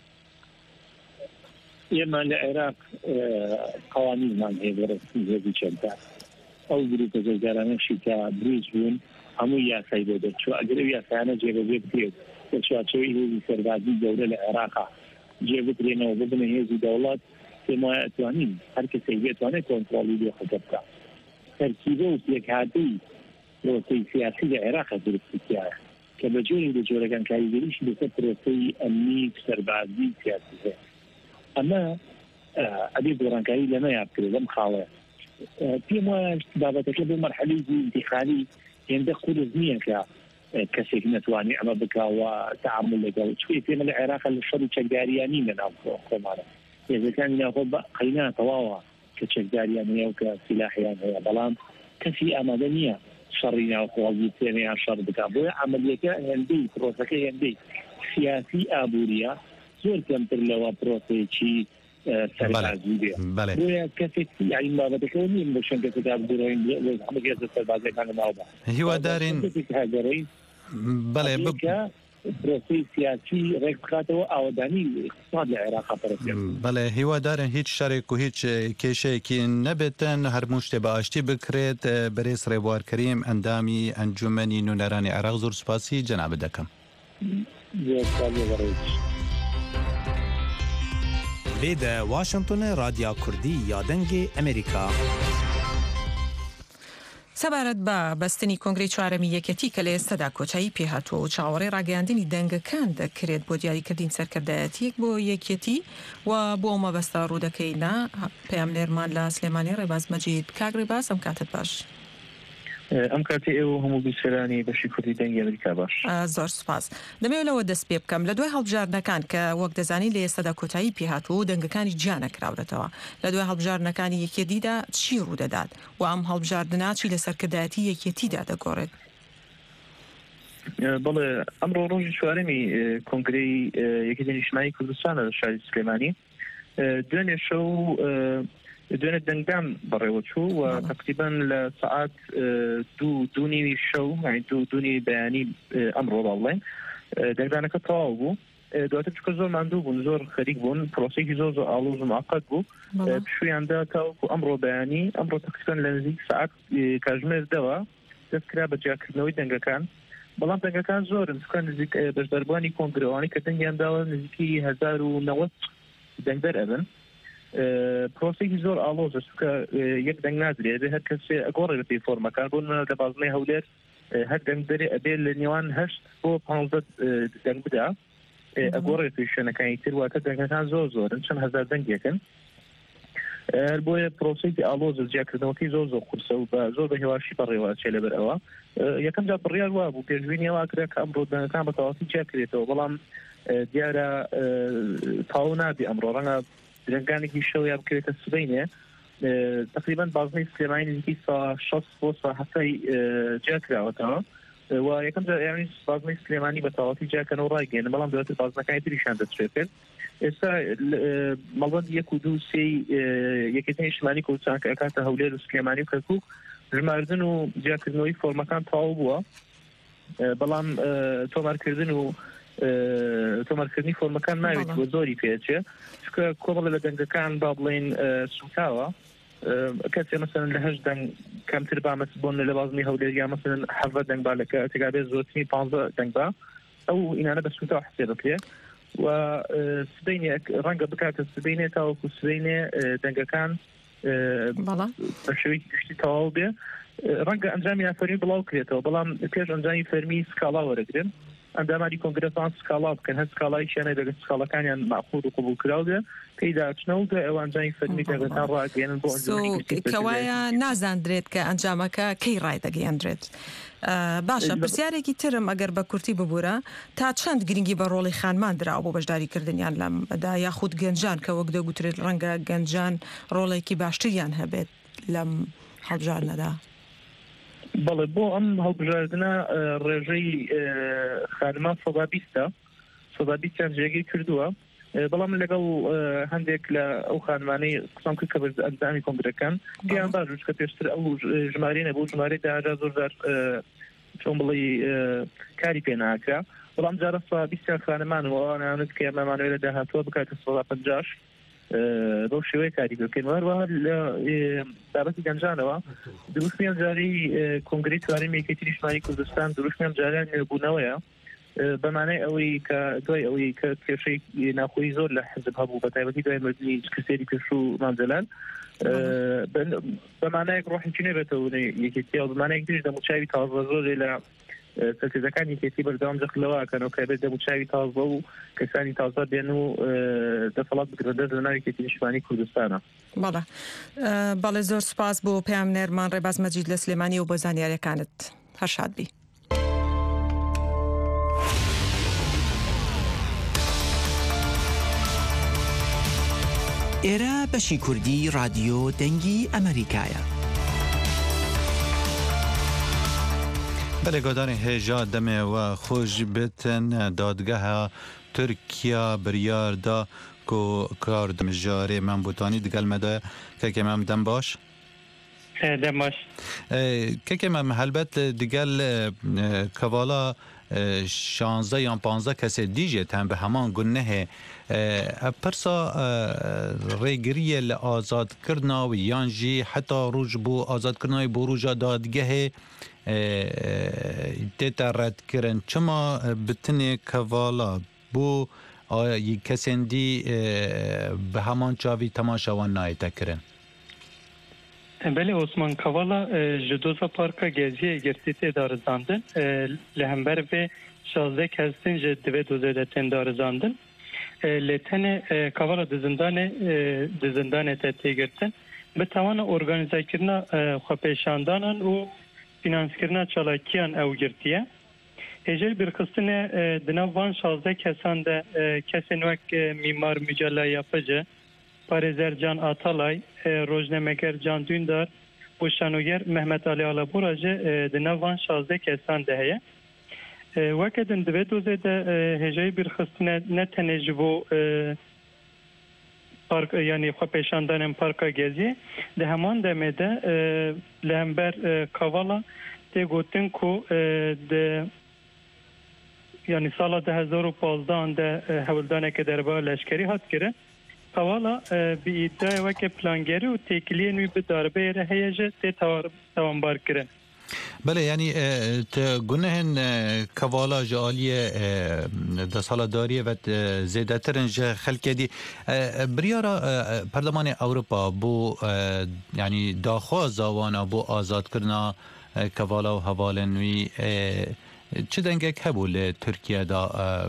ئێمە لە عێراق قوانینمان هەیە بۆ ڕێزی چەکدار ئەو گروپە چەکدارانەشی کە دروست بوون هەموو یاسای بۆ دەرچوو ئەگەر ئەو یاسایانە جێبەجێ بکرێت بە چوارچێوەی هێزی سەربازی گەورە لە عێراقا جێ بکرێنەوە ببنە هێزی دەوڵەت پێم وایە ئەتوانین هەر کەسێک بێتوانێت کۆنتڕۆڵی دۆخەکە بکات تەرکیبە و پێکهاتەی پرۆسەی سیاسی لە عێراقا دروستکرایە کە بە جۆری لە جۆرەکان کاریگەریشی لەسەر پرۆسەی ئەمنی سەربازی سیاسی هەیە ئەمە ئەبێ گۆڕانکاری لەمە یا بکرێت لەم خاڵەیە پێم وایە بابەتەکە بۆ مەرحەلەیەکی انتقالی هێندە قورس نییە کە کەسێک نەتوانێت ئەمە بکاوە تعامل لەگەڵ چوی پێمە لە عێراقا لە شەڕی چەکداریانی لە ناو کۆمارە هێزەکانی ناوخۆ قەینا تەواوە کە چەکداریان هەیە و کە سیلاحیان هەیە بەڵام کەسی ئامادە نییە شەڕی ناوخۆڵی پێنیان شەڕ بکات بۆیە عملیەکە هێندەی پرۆسەکە هێندەی سیاسی ئابووریە زۆر کەمتر لەوە پرۆسەیەکی سەربازی بێ بۆیە کەسێک یعنی بابەتەکەەوە نیم بە شەن کەسێکا بدرۆین هەموو سەربازەکان لەناودا هیوادارین هاگەڕین بەڵێ پرۆسی سیاسی ڕێک بخاتەوە ئاوەدانی اقتصاد لە عێراقا پەرەسێت بەڵێ هیوادارن هیچ شەڕێک و هیچ کێشەیەکی نەبێتن هەرموو شتێ بە ئاشتی بکرێت بەرێز ڕێبوارکەریم ئەندامی ئەنجومەنی نوێنەرانی عێراق زۆر سوپاسی جەنابەت دەکەم. لێدە واشنگتن رادیا کوردی یا دەنگی ئەمریکا. سەبارەت بە بەستنی کۆنگرەی چوارەمی یەکەتی کە لە ئێستادا کۆچایی پێهاتووە و چاوەڕێی ڕاگەیاندنی دەنگەکان دەکرێت بۆ دیاریکردین سەرکردایەتیەک بۆ یەکێتی و بۆ مەبەستە ڕوودەکەینا پەیامنێرمان لە سلێمانی ڕێباز مەجید. کاک ڕێباز ئەم کاتت باش. ئەم کاتی ئێوە هەموو بیسەرانی بەشی کوردی دەنگی ئەمریکا باش. زۆر سوپاس. دەمەوێت لەوە دەست پێ بکەم لە دوای هەڵبژاردنەکان کە وەک دەزانی لە ئێستادا کۆتایی پێهاتووە و دەنگەکانی گیانە کراورێتەوە لە دوای هەڵبژاردنەکانی یەکێتیدا چی ڕوودەدات و ئەم هەڵبژاردنە چی لە سەرکردایەتی یەکێتیدا دەگۆڕێت؟ بەڵێ ئەمڕۆ ڕۆژی چوارەمی کۆنگرەی یەکێتی نیشتیمانی کوردستانە لە شاری سلێمانی دوێنێ شەو دوێنێ دەنگدان بەڕێوە چوو و تقریبان لە سعات دوو دوونی شەو دوو دوونی بەیانی ئەمڕۆ بەڵێن دەنگدانەکە تەواو بوو. دواتر چکە زۆر ماندوو بوون زۆر خەریک بوون پرۆسێکی زۆر زۆر ئاڵۆز و معقەد بوو پشویاندا تاوەکو ئەمڕۆ بەیانی ئەمڕۆ تقریبان لە نزیک سعات کاتژمێردەوە دەستکرا بە جیاکردنەوەی دەنگەکان بەڵام دەنگەکان زۆرن چکە نزیک بەشداربوانی کۆنگرەوانی کە دەنگیان داوە نزیکی هەزار و نەوەت دەنگدەر ئەبن پرۆسێکی زۆر ئالۆزە چکە یەک دەنگ نادرێت بێ هەر کەسێ ئەگۆڕێت پێی فۆرمەکان بۆ لە بازنەی هەولێر هەر دەنگ دەرێ ئەبێت لە نێوان هەشت بۆ پانزدە دەنگ بدا ئەگۆڕێت پێی شوێنەکانی تر واتە دەنگەکان زۆر زۆرن چەند هەزار دەنگێکن بۆیە پرۆسەیەکی ئالۆزە جیاکردنەوەی زۆر زۆر قورسە و بە زۆر بە هێواشی بەڕێوە چێ لەبەر ئەوە یەکەم جا بڕیار وا بوو پێشبینی وا کرا کە ئەمڕۆ دەنگەکان بە تەواوی جیاکرێتەوە بەڵام دیارە تاو نابی ئەمڕۆ ڕەنگە درنگانێکی شەو یا بکرێتە سبەینێ تقریبا بازنەی سلێمانی نزیکی سا شەست بۆ سا هەفتەی جیاکراوەتەوە و یەکەم جا یعنی بازنەی سلێمانی بە تەواوی جیاکەنەوە ڕایگەێنە بەڵام دواتر بازنەکانی تریشان دەچێت کرد ئێستا مەڵبەند یەک و دوو سێ یەکێتنی نیشتیمانی کوردستان کە ئەکاتە هەولێر و سلێمانی و کەرکووک ژماردن و جیاکردنەوەی فۆرمەکان تەواو بووە بەڵام تۆمارکردن و تۆمارکردنی فۆرمەکان ناوێت بۆ زۆری پێچێ چکە کۆمەڵە لە دەنگەکان با بڵێن سوتاوە کەسێ مەسەن لە هەشت دەنگ کەمتر بامەس بۆن لە بازمی هەولێر یا مەسەن حەڤە دەنگ با لەکە تێگابێت زۆرترین پانزدە دەنگ با ئەو ئینانە بە سوتاوە حسێ بکرێ و سبەینێ ڕەنگە بکاتە سبەینێ تاوەکو سبەینێ دەنگەکان بە شێوەیەکی گشتی تەواو بێ ڕەنگە ئەنجامی یافەرمی بڵاو کرێتەوە بەڵام پێش ئەنجامی فەرمی سکاڵا وەرەگرن ئەندامانی کۆنگرەسان سکاڵا بکەن هەر سکاڵای شوێنە دەگەن سکاڵەکانیان ماخود و قبول کراو بێ پێیدا چنەوە بێ ئەوە ئەنجامی فەرمی دەگەتان ڕاگەێنن بۆ کەوایە نازاندرێت کە ئەنجامەکە کەی ڕای دەگەیاندرێت باشە پرسیارێکی ترم ئەگەر بە کورتی ببوورە تا چەند گرنگی بە ڕۆڵی خانمان درراوە بۆ بەشداریکردنیان لەمدا یاخود گەنجان کە وەک دەگوترێت ڕەنگە گەنجان ڕۆڵێکی باشتریان هەبێت لەم هەڵبژاردنەدا بەڵێ بۆ ئەم هەڵبژاردنە ڕێژەی خانمان سەدا بیستە سەدا بیستیان جێگیر کردووە بەڵام لەگەڵ هەندێک لە ئەو خانمانەی قسم کرد کە بە ئەندامی کۆنگرەکان پیان باش کە پێشتر ئەو ژمارەیە بۆ ژمارەی داهزار زۆر چۆن بڵێ کاری پێ ناکرا بەڵام جارە سەدا بیستیان خانمان و ئەوانەیانت کە ئێمەمانەوەی لە داهاتووە بکاتە سەدا پەنجاش بۆ شێوەیە کاری بکەین وەروە لە بابەتی گەنجانەوە دروستمیان جاری کۆنگرەی توارەی یەکێتی نیشتیمانی کوردستان دروستمیان جاریان نوێبوونەوەیە بەمانای ئەوەی کە دوای ئەوەی کە کێشەی ناخۆی زۆر لە حزب هەبوو بە تایبەتی دوای مردنی کەسێری پێش و مانجەلان بەمانایەک ڕۆحێکی نەبێتەوە یەکێتیە و بەمانایەک دیش دەموچاوی تازە زۆرێ لە سەرکردەکان یەکێتی بەردەوام دەخلەوەکەنەوە کە بێت دەموچاوی تازە و کەسانی تازە بێن و دەسەڵات بکرێت لە ناو یەکێتی نیشتیمانی کوردستانە بەڵێ بەڵێ زۆر سپاس بۆ پەیامنێرمان ڕێباز مەجید لە سلێمانی و بۆ زانیاریەکانت هەر شاد بی. ئێرە بەشی کوردی رادیۆ دەنگی ئەمریکایە. بەلێگۆدانی هێژا دەمێوە خۆش بێتن دادگەها تورکیا بریاردا کۆ کار دمژارێ مەمبوتانی دگەلمەدە کەکێ مەم دەم باش دەم باش کەکێ مەم هەلبەت دگەل کەواڵا شانزە یان پانزە کەسێ دیژێت هەم بە هەمان گونەهێ پرسا ڕێگریە لە ئازادکردناوی یان ژی حتا ڕوژ بۆ ئازادکردناوی بۆ ڕوژە دادگەهێ تێتە ڕەتکردن چما بتنێ کەواڵا بۆ کەسێندی بە هەمان چاوی تەماشاوان نایەتەکردن. بله عثمان کوالا جدوزا پارکا گزیه گرتی تێدا ڕزاندن لە هەمبەر بێ شازدە کەسین ji divê dozê de tên da rizandin lê tenê kavala di zindanê di zindanê te têgirtin bi tawana organîzekirina xwepêşandanan û finanskirina çalakiyan ew girtiye. Hêjeyê birxistinê di nav van şazde kesan de kesên wek Mîmar Mücella Yapıcı, Parêzer Can Atalay, Rojnemeger Can Dündar û şanoger Mehmet Ali Alabora jî di nav van şazde kesan de heye. Weke din divê dozê de hêjeyê birxistinê ne tenê ji bo park yani xwepêşandanên parka Geziyê di heman demê de li hember kavala tê gotin ku di yani sala de hezar û panzdan de hewildaneke derba leşkerî hat kirin. Kavala bi îddiaya weke plangerî û têkiliyên wî bi darbeyê re heye jî tê tawanbar kirin. بله یعنی گنهن کوالا جالیه در سال داریه و زیده ترن جه خلک دی بریارا پارلمان اروپا بو یعنی داخواز آوانا بو آزاد کرنا کوالا و حوالنوی چه دنگه کبول ترکیه دا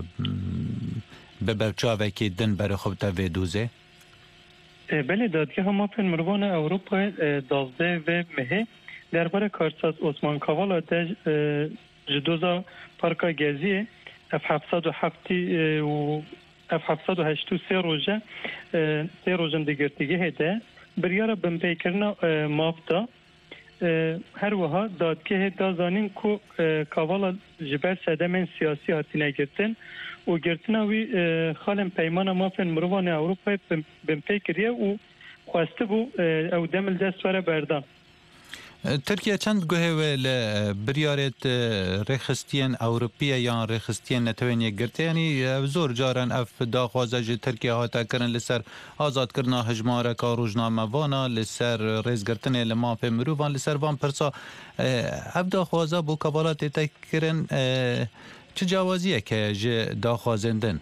به برچاوه که دن بر خوب تا ویدوزه؟ بله دادگاه ما پن مروان اروپا دازده و مهه درباره کارساز عثمان کاوالا در جدوزا پارکا گزیه اف هفتصد و هفتی و اف هفتصد و هشت و سه روزه سه روزن دیگرتیگه هده بریارا بمپیکرنا مافتا هر وها دادگاه دازانین کو کاوالا جبر سدمن سیاسی هاتینه گرتن و گرتنا وی خالم پیمان مافن مروان اروپا بمپیکریه و خواسته بو او دمل دست وره بردان ترکیه چند گوه ل بریارت رخستین اوروپیه یا رخستین نتوینی گرته یعنی زور جارن اف داخوازه ترکیه هاتا کرن لسر آزاد کرنا هجماره کا روزنامه وانا لسر ریز گرتن لما په مروان لسر وان پرسا اف داخوازه بو کابالات تکرن چه جوازیه که جه داخوازندن؟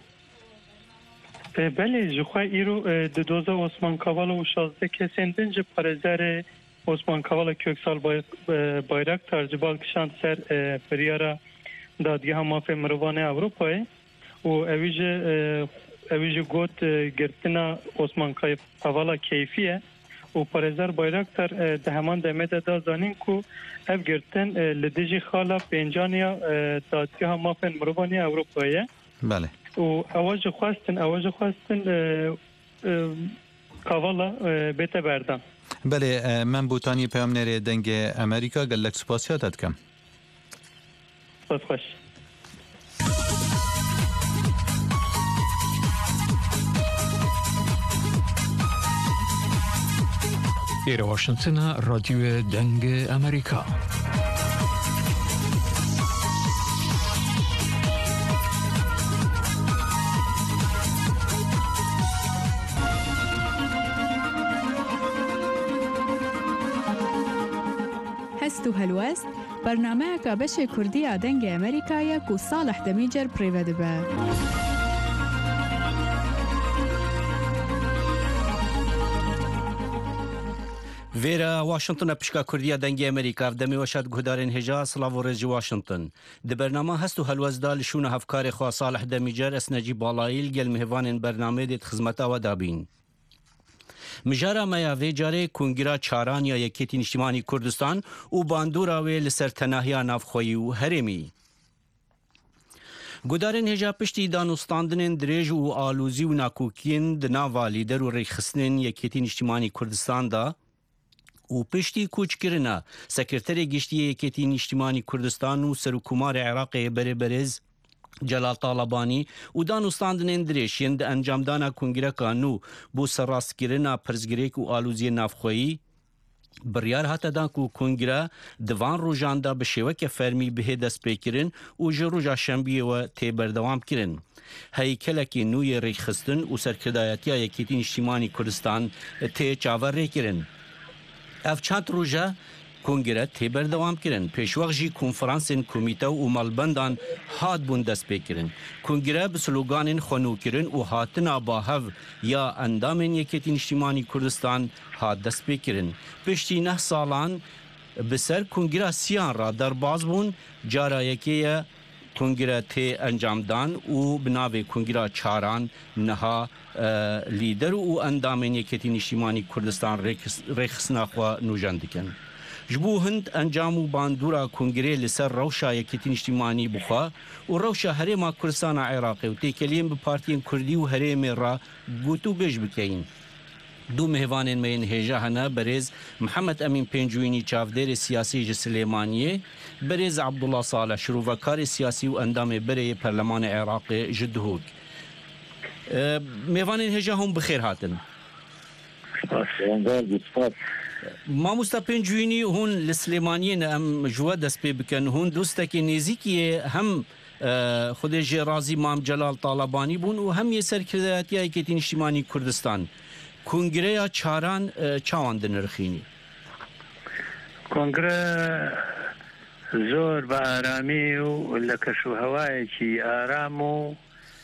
بله جخواه ایرو دو دوزه عثمان کاوالا و شازده کسندن جه پرزر عثمان کاوالا köksal bayrak tercibal kişan ser periyara dadgah mafya mırvane Avrupa'yı o evice evice got gertina Osman Kavala keyfiye o parezer bayrak ter de hemen demede da zanin ku ev gertin lediji khala penjaniya dadgah mafya mırvane Avrupa'yı bale o avacı khastin avacı khastin Kavala bete berdan بله من بوتانی پیامنر دنگ امریکا گلک سپاسیات کم خوش ایر واشنگتن رادیو دنگ امریکا هستو هلوست برنامه کابش کردی آدنگ امریکایی کو صالح دمیجر پریود به ویرا واشنطن پشکا کردی آدنگ امریکا دمی وشد گهدارن هجا سلاو رج واشنطن د برنامه هستو هلوست دال شون هفکار خوا صالح دمیجر اسنجی بالایل گل مهوان برنامه دیت خدمتا و دابین مجارا میاوی جاره کنگرا چاران یا یکیتی نشتیمانی کردستان و باندورا وی لسر تناهیا نافخوی و هرمی. گودارن هجا پشتی دانستاندن دریج و آلوزی و ناکوکین دناوا لیدر و ریخستن یکیتی نشتیمانی کردستان دا و پشتی کوچ کرنا سکرتر گشتی یکیتی نشتیمانی کردستان و سرکومار عراق بر برز جلال طالبانی و دانستاندن دریشین د انجام دانا کنگره کانو بو سراسگیرنا پرزگریک و آلوزی نافخویی بریار هاتا دان کو کنگره دوان روژاندا به شوک فرمی به دست پیکرن و جروجا شنبیه و تی بردوام کرن هیکلکی نوی ریخستن و سرکردایتی یکیتی نشتیمانی کردستان تی چاور ری کرن اف چند روژا کنگره تی بردوام کرن پیشوق جی کنفرانسین کمیته و مالبندان هات بون دست پیکرن کنگره به سلوگانین خونو کرن و هاتنا با هف یا اندامین یکیتی نشتیمانی کردستان هات دست پیکرن پشتی نه سالان بسر کنگره سیان را در باز بون جارا یکیه کنگره تی انجام دان و بناوی کنگره چاران نها لیدر و اندامین یکیتی نشتیمانی کردستان ریخسنا خوا نوجان دکن جبو هند انجام و باندورا کنگره لسر روشا یکیتی نشتیمانی بخوا و روشا هرما کردستان عراقی و تیکلیم به پارتین کردی و هرمی را گوتو بیش بکین دو مهوانین مین هجا هنا برز محمد امین پنجوینی چافدر سیاسی جسلیمانیه برز عبدالله صالح شروفکار سیاسی و اندام بره پرلمان عراق جدهوک مهوانین هجا هم بخیر هاتن ما مستپین جوینی هون لسلیمانیین ام جوا دست پی بکن هون دوستکی نزیکی هم خود جرازی مام جلال طالبانی بون و هم یه سرکرداتی یکیتی نشتیمانی کردستان کنگره چاران چاوان دنرخینی کنگره زۆر بە ئارامی و لە کەشوهەوایەکی ئارام و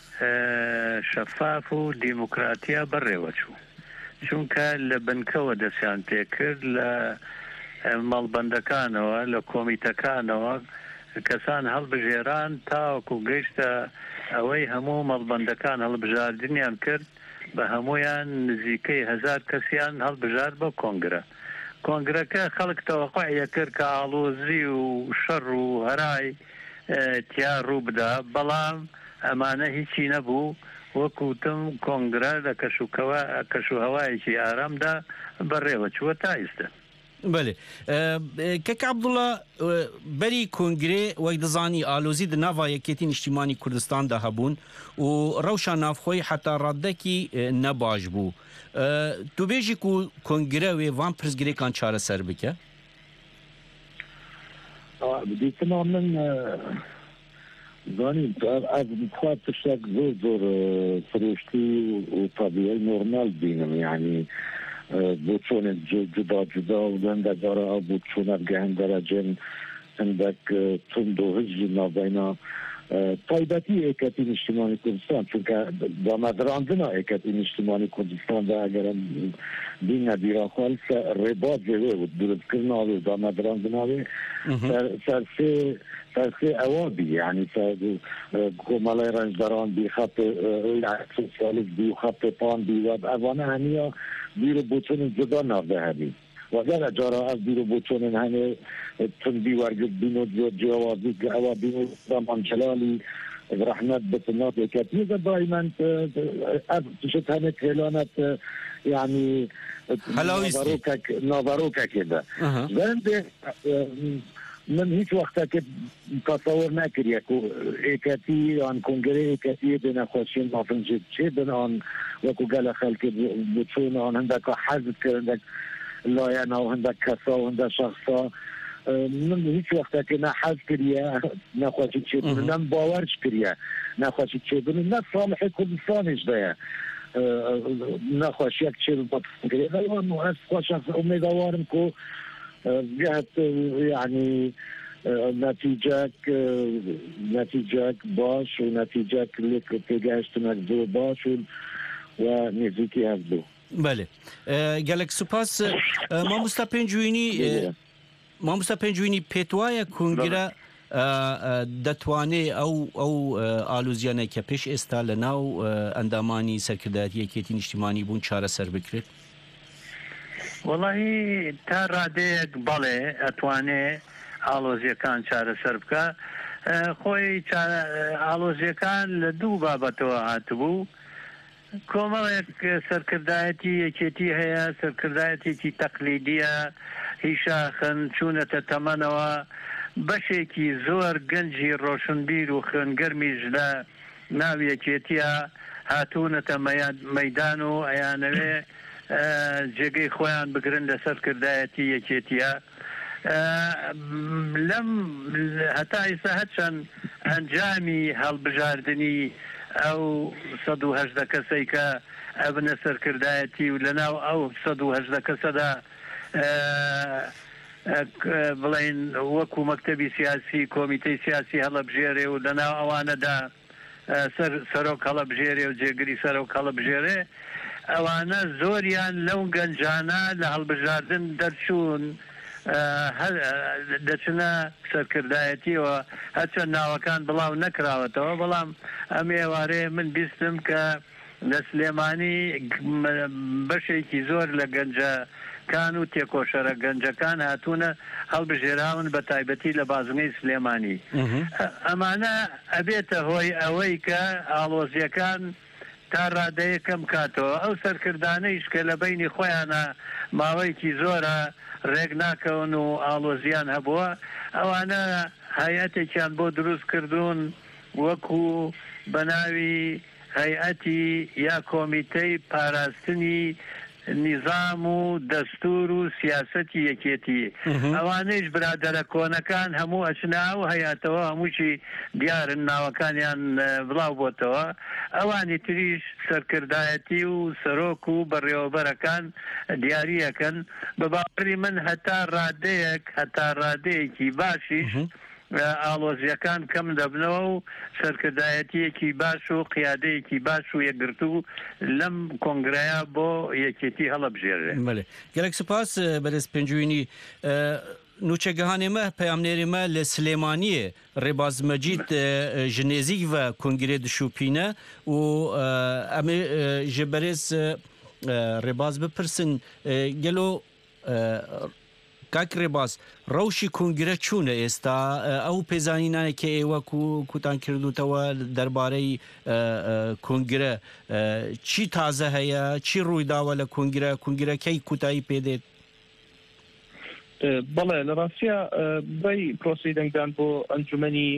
شەفاف و دیموکراتیا بەڕێوەچوو چونکە لە بنکەوە دەستیان پێکرد لە مەڵبەندەکانەوە لە کۆمیتەکانەوە کەسان هەڵبژێران تاوەکو گەیشتە ئەوەی هەموو مەڵبەندەکان هەڵبژاردنیان کرد بە هەمویان نزیکەی هەزار کەسیان هەڵبژار بە کۆنگرە کۆنگرەکە خەڵک تەوەقعیە کرد کە ئاڵۆزی و شەڕ و هەرای تیا ڕوو بدا بەڵام ئەمانە هیچی نەبوو وەکوتم کۆنگرە لە کەشوهەوایەکی ئارامدا بەڕێوە چووە تا ئێستا. بله کەک عەبدوڵڵا بەری کۆنگرێ وەک دەزانی ئالۆزی د ناوا یەکێتی نیشتیمانی کوردستاندا هەبوون و ڕەوشە نافخۆی حتا ڕاددەکی نەباش بوو تو بێژی و کۆنگرە وێ وان پرزگرێکان چارەسەر بکە دیتما من زانین از بخواد تشتاک زۆر زۆر فرۆشتی و طبیعی نۆرمال بینم یعنی بۆ چۆنێک جودا جودا و هەندێکجارە ئەو بۆ چۆنە بگەهێن دەرەجێن هەندێک تند و هژی ناوبەینا تایبەتی ئێکەتی نیشتیمانی کوردستان چونکە دامەدراندنا ئێکەتی نیشتیمانی کوردستاندا ئەگەرم بینە بیراخۆل ڕێبازێ وێ و دروستکردناوێ و دامەدراندناوێ سەرسێ سەرسێ ئەوە بی یعنی کۆمەڵی ڕەنجدەران بی خەپێ سۆسیالیست بی و خەپێ پان بی و ئەوانە هەمیە بیرە بۆ چۆنێک جدا ناردە هەبی وەگەرە جارە ئەس بیرە بۆ چۆنێن هەنێ تندی وەرگرت بین و جیاوازی ئەوە بین و دامان جەلالی ڕەحمەت بتنات ئێکەتیە دایمەن ئەس تشت هەنێک هێلانەت یعنی ناڤەڕۆکەکێدا بەندێ من هیچ وەختەکە تەسەوەر نەکردیە ئێکەتی یان کۆنگرێ ئێکەتیە بێ نەخۆشیین مافنجێت چێ بن ئان وەکو گەلە خەڵکی بچوون ئان هەندێکە حەزت کرد هەندێک لایەنە و هەندێک کەسا و هەندێک شەخصا من هیچ وەختەکە نەحەز کردیە نەخۆشی چێ بن نەم باوەرش کردیە نەخۆشی چێ بن نە ساڵحی کوردستانیش دەیە نەخۆشیەک چێ بەکردێ و ئەس خۆشەخص ئومێدەوارم کۆ جهت يعني نتيجة نتيجة باش ونتيجة لك تجاشتنا دو باش ونزيكي هذلو بله گەلێک سوپاس مامۆستا پێنجوینی مامۆستا پێنجوینی پێتوایە کۆنگرە دەتوانێت ئەو ئەو ئالوزیانە کە پێش ئێستا لە ناو ئەندامانی سەرکردایەتی یەکێتی نیشتیمانی بوون چارەسەر بکرێت وەڵی تا ڕادەیەک بەڵێ ئەتوانێ ئالۆزیەکان چارەسەر بکە خۆی ئالۆزیەکان لە دوو بابەتەوە هاتبوو کۆمەڵێک سەرکردایەتی یەکێتی هەیە سەرکردایەتێکی تەقلیدیە هیشاخن چوونەتە تەمەنەوە بەشێکی زۆر گەنجی ڕۆشنبیر و خوێنگەرمیش لە ناو یەکێتیە هاتوونەتە مەیدان و ئەیانەوێ جێگەی خۆیان بگرن لە سەرکردایەتی یەکێتیە لەم هەتا ئێستا هەرچەند ئەنجامی هەڵبژاردننی ئەو سەد و هەژدە کەسەی کە ئەبنە سەرکردایەتی و لەناو ئەو سەد و هەژدە کەسەدا بڵین وەکو مەکتەبی سیاسی کۆمیتەی سیاسی هەڵەبژێرێ و لەناو ئەوانەدا سەرۆک هەڵەبژێرێ و جێگری سەرۆک هەڵەبژێرێ ئەوانە زۆریان لەو گەنجانە لە هەڵبژاردن دەرچوون دەچنە سەرکردایەتیەوە هەرچەند ناوەکان بڵاو نەکراوەتەوە بەڵام ئەم ئێوارێ من بیستم کە لە سلێمانی بەشێکی زۆر لە گەنجەکان و تێکۆشەرە گەنجەکان هاتوونە هەڵبژێراون بە تایبەتی لە بازنەی سلێمانی ئەمانە ئەبێتە هۆی ئەوەی کە ئاڵۆزیەکان تا ڕادەیەکەم کاتەوە ئەو سەرکردانەیش کە لە بینی خۆیانە ماوەیەکی زۆرە ڕێک ناکەون و ئاڵۆزیان هەبووە ئەوانە هەیەتێکیان بۆ دروست کردوون وەکو بەناوی هەیئەتی یا کۆمیتەی پاراستنی نظام و دەستور و سیاسەتی یەکێتی ئەوانەیش برادەرە کۆنەکان هەموو ئەچنا و هەیاتەوە هەمووشی دیارن ناوەکانیان بڵاو بۆتەوە ئەوانی تریش سەرکردایەتی و سەرۆک و بەڕێوەبەرەکان دیاریەکەن بە باوەڕی من هەتا ڕادەیەک هەتا ڕادەیەکی باشیش ئاڵۆزیەکان کەم دەبنەوە و سەرکردایەتیەکی باش و قیادەیەکی باش و یەکگرتو لەم کۆنگرەیە بۆ یەکێتی هەڵەبژێرێ. گەلێک سوپاس بەرز پێنجوینی نوچەگەهانێمە پەیامنێرێمە لە سلێمانیە ڕێباز مەجید ژنێزیک بە کۆنگرێ دشوپینە و ئەمێ ژە بەرز ڕێباز بپرسن گەلۆ کاک ڕێباز ڕەوشی کۆنگرە چوونە ئێستا ئەو پێزانینانێک کە ئێوە کوتان کردوتەوە دەربارەی کۆنگرە چی تازە هەیە چی ڕوویداوە لە کۆنگرە کۆنگرەکەی کوتایی پێدێت؟ بەڵێ لە ڕاستیە بەی پرۆسی دەنگدان بۆ ئەنجومەنی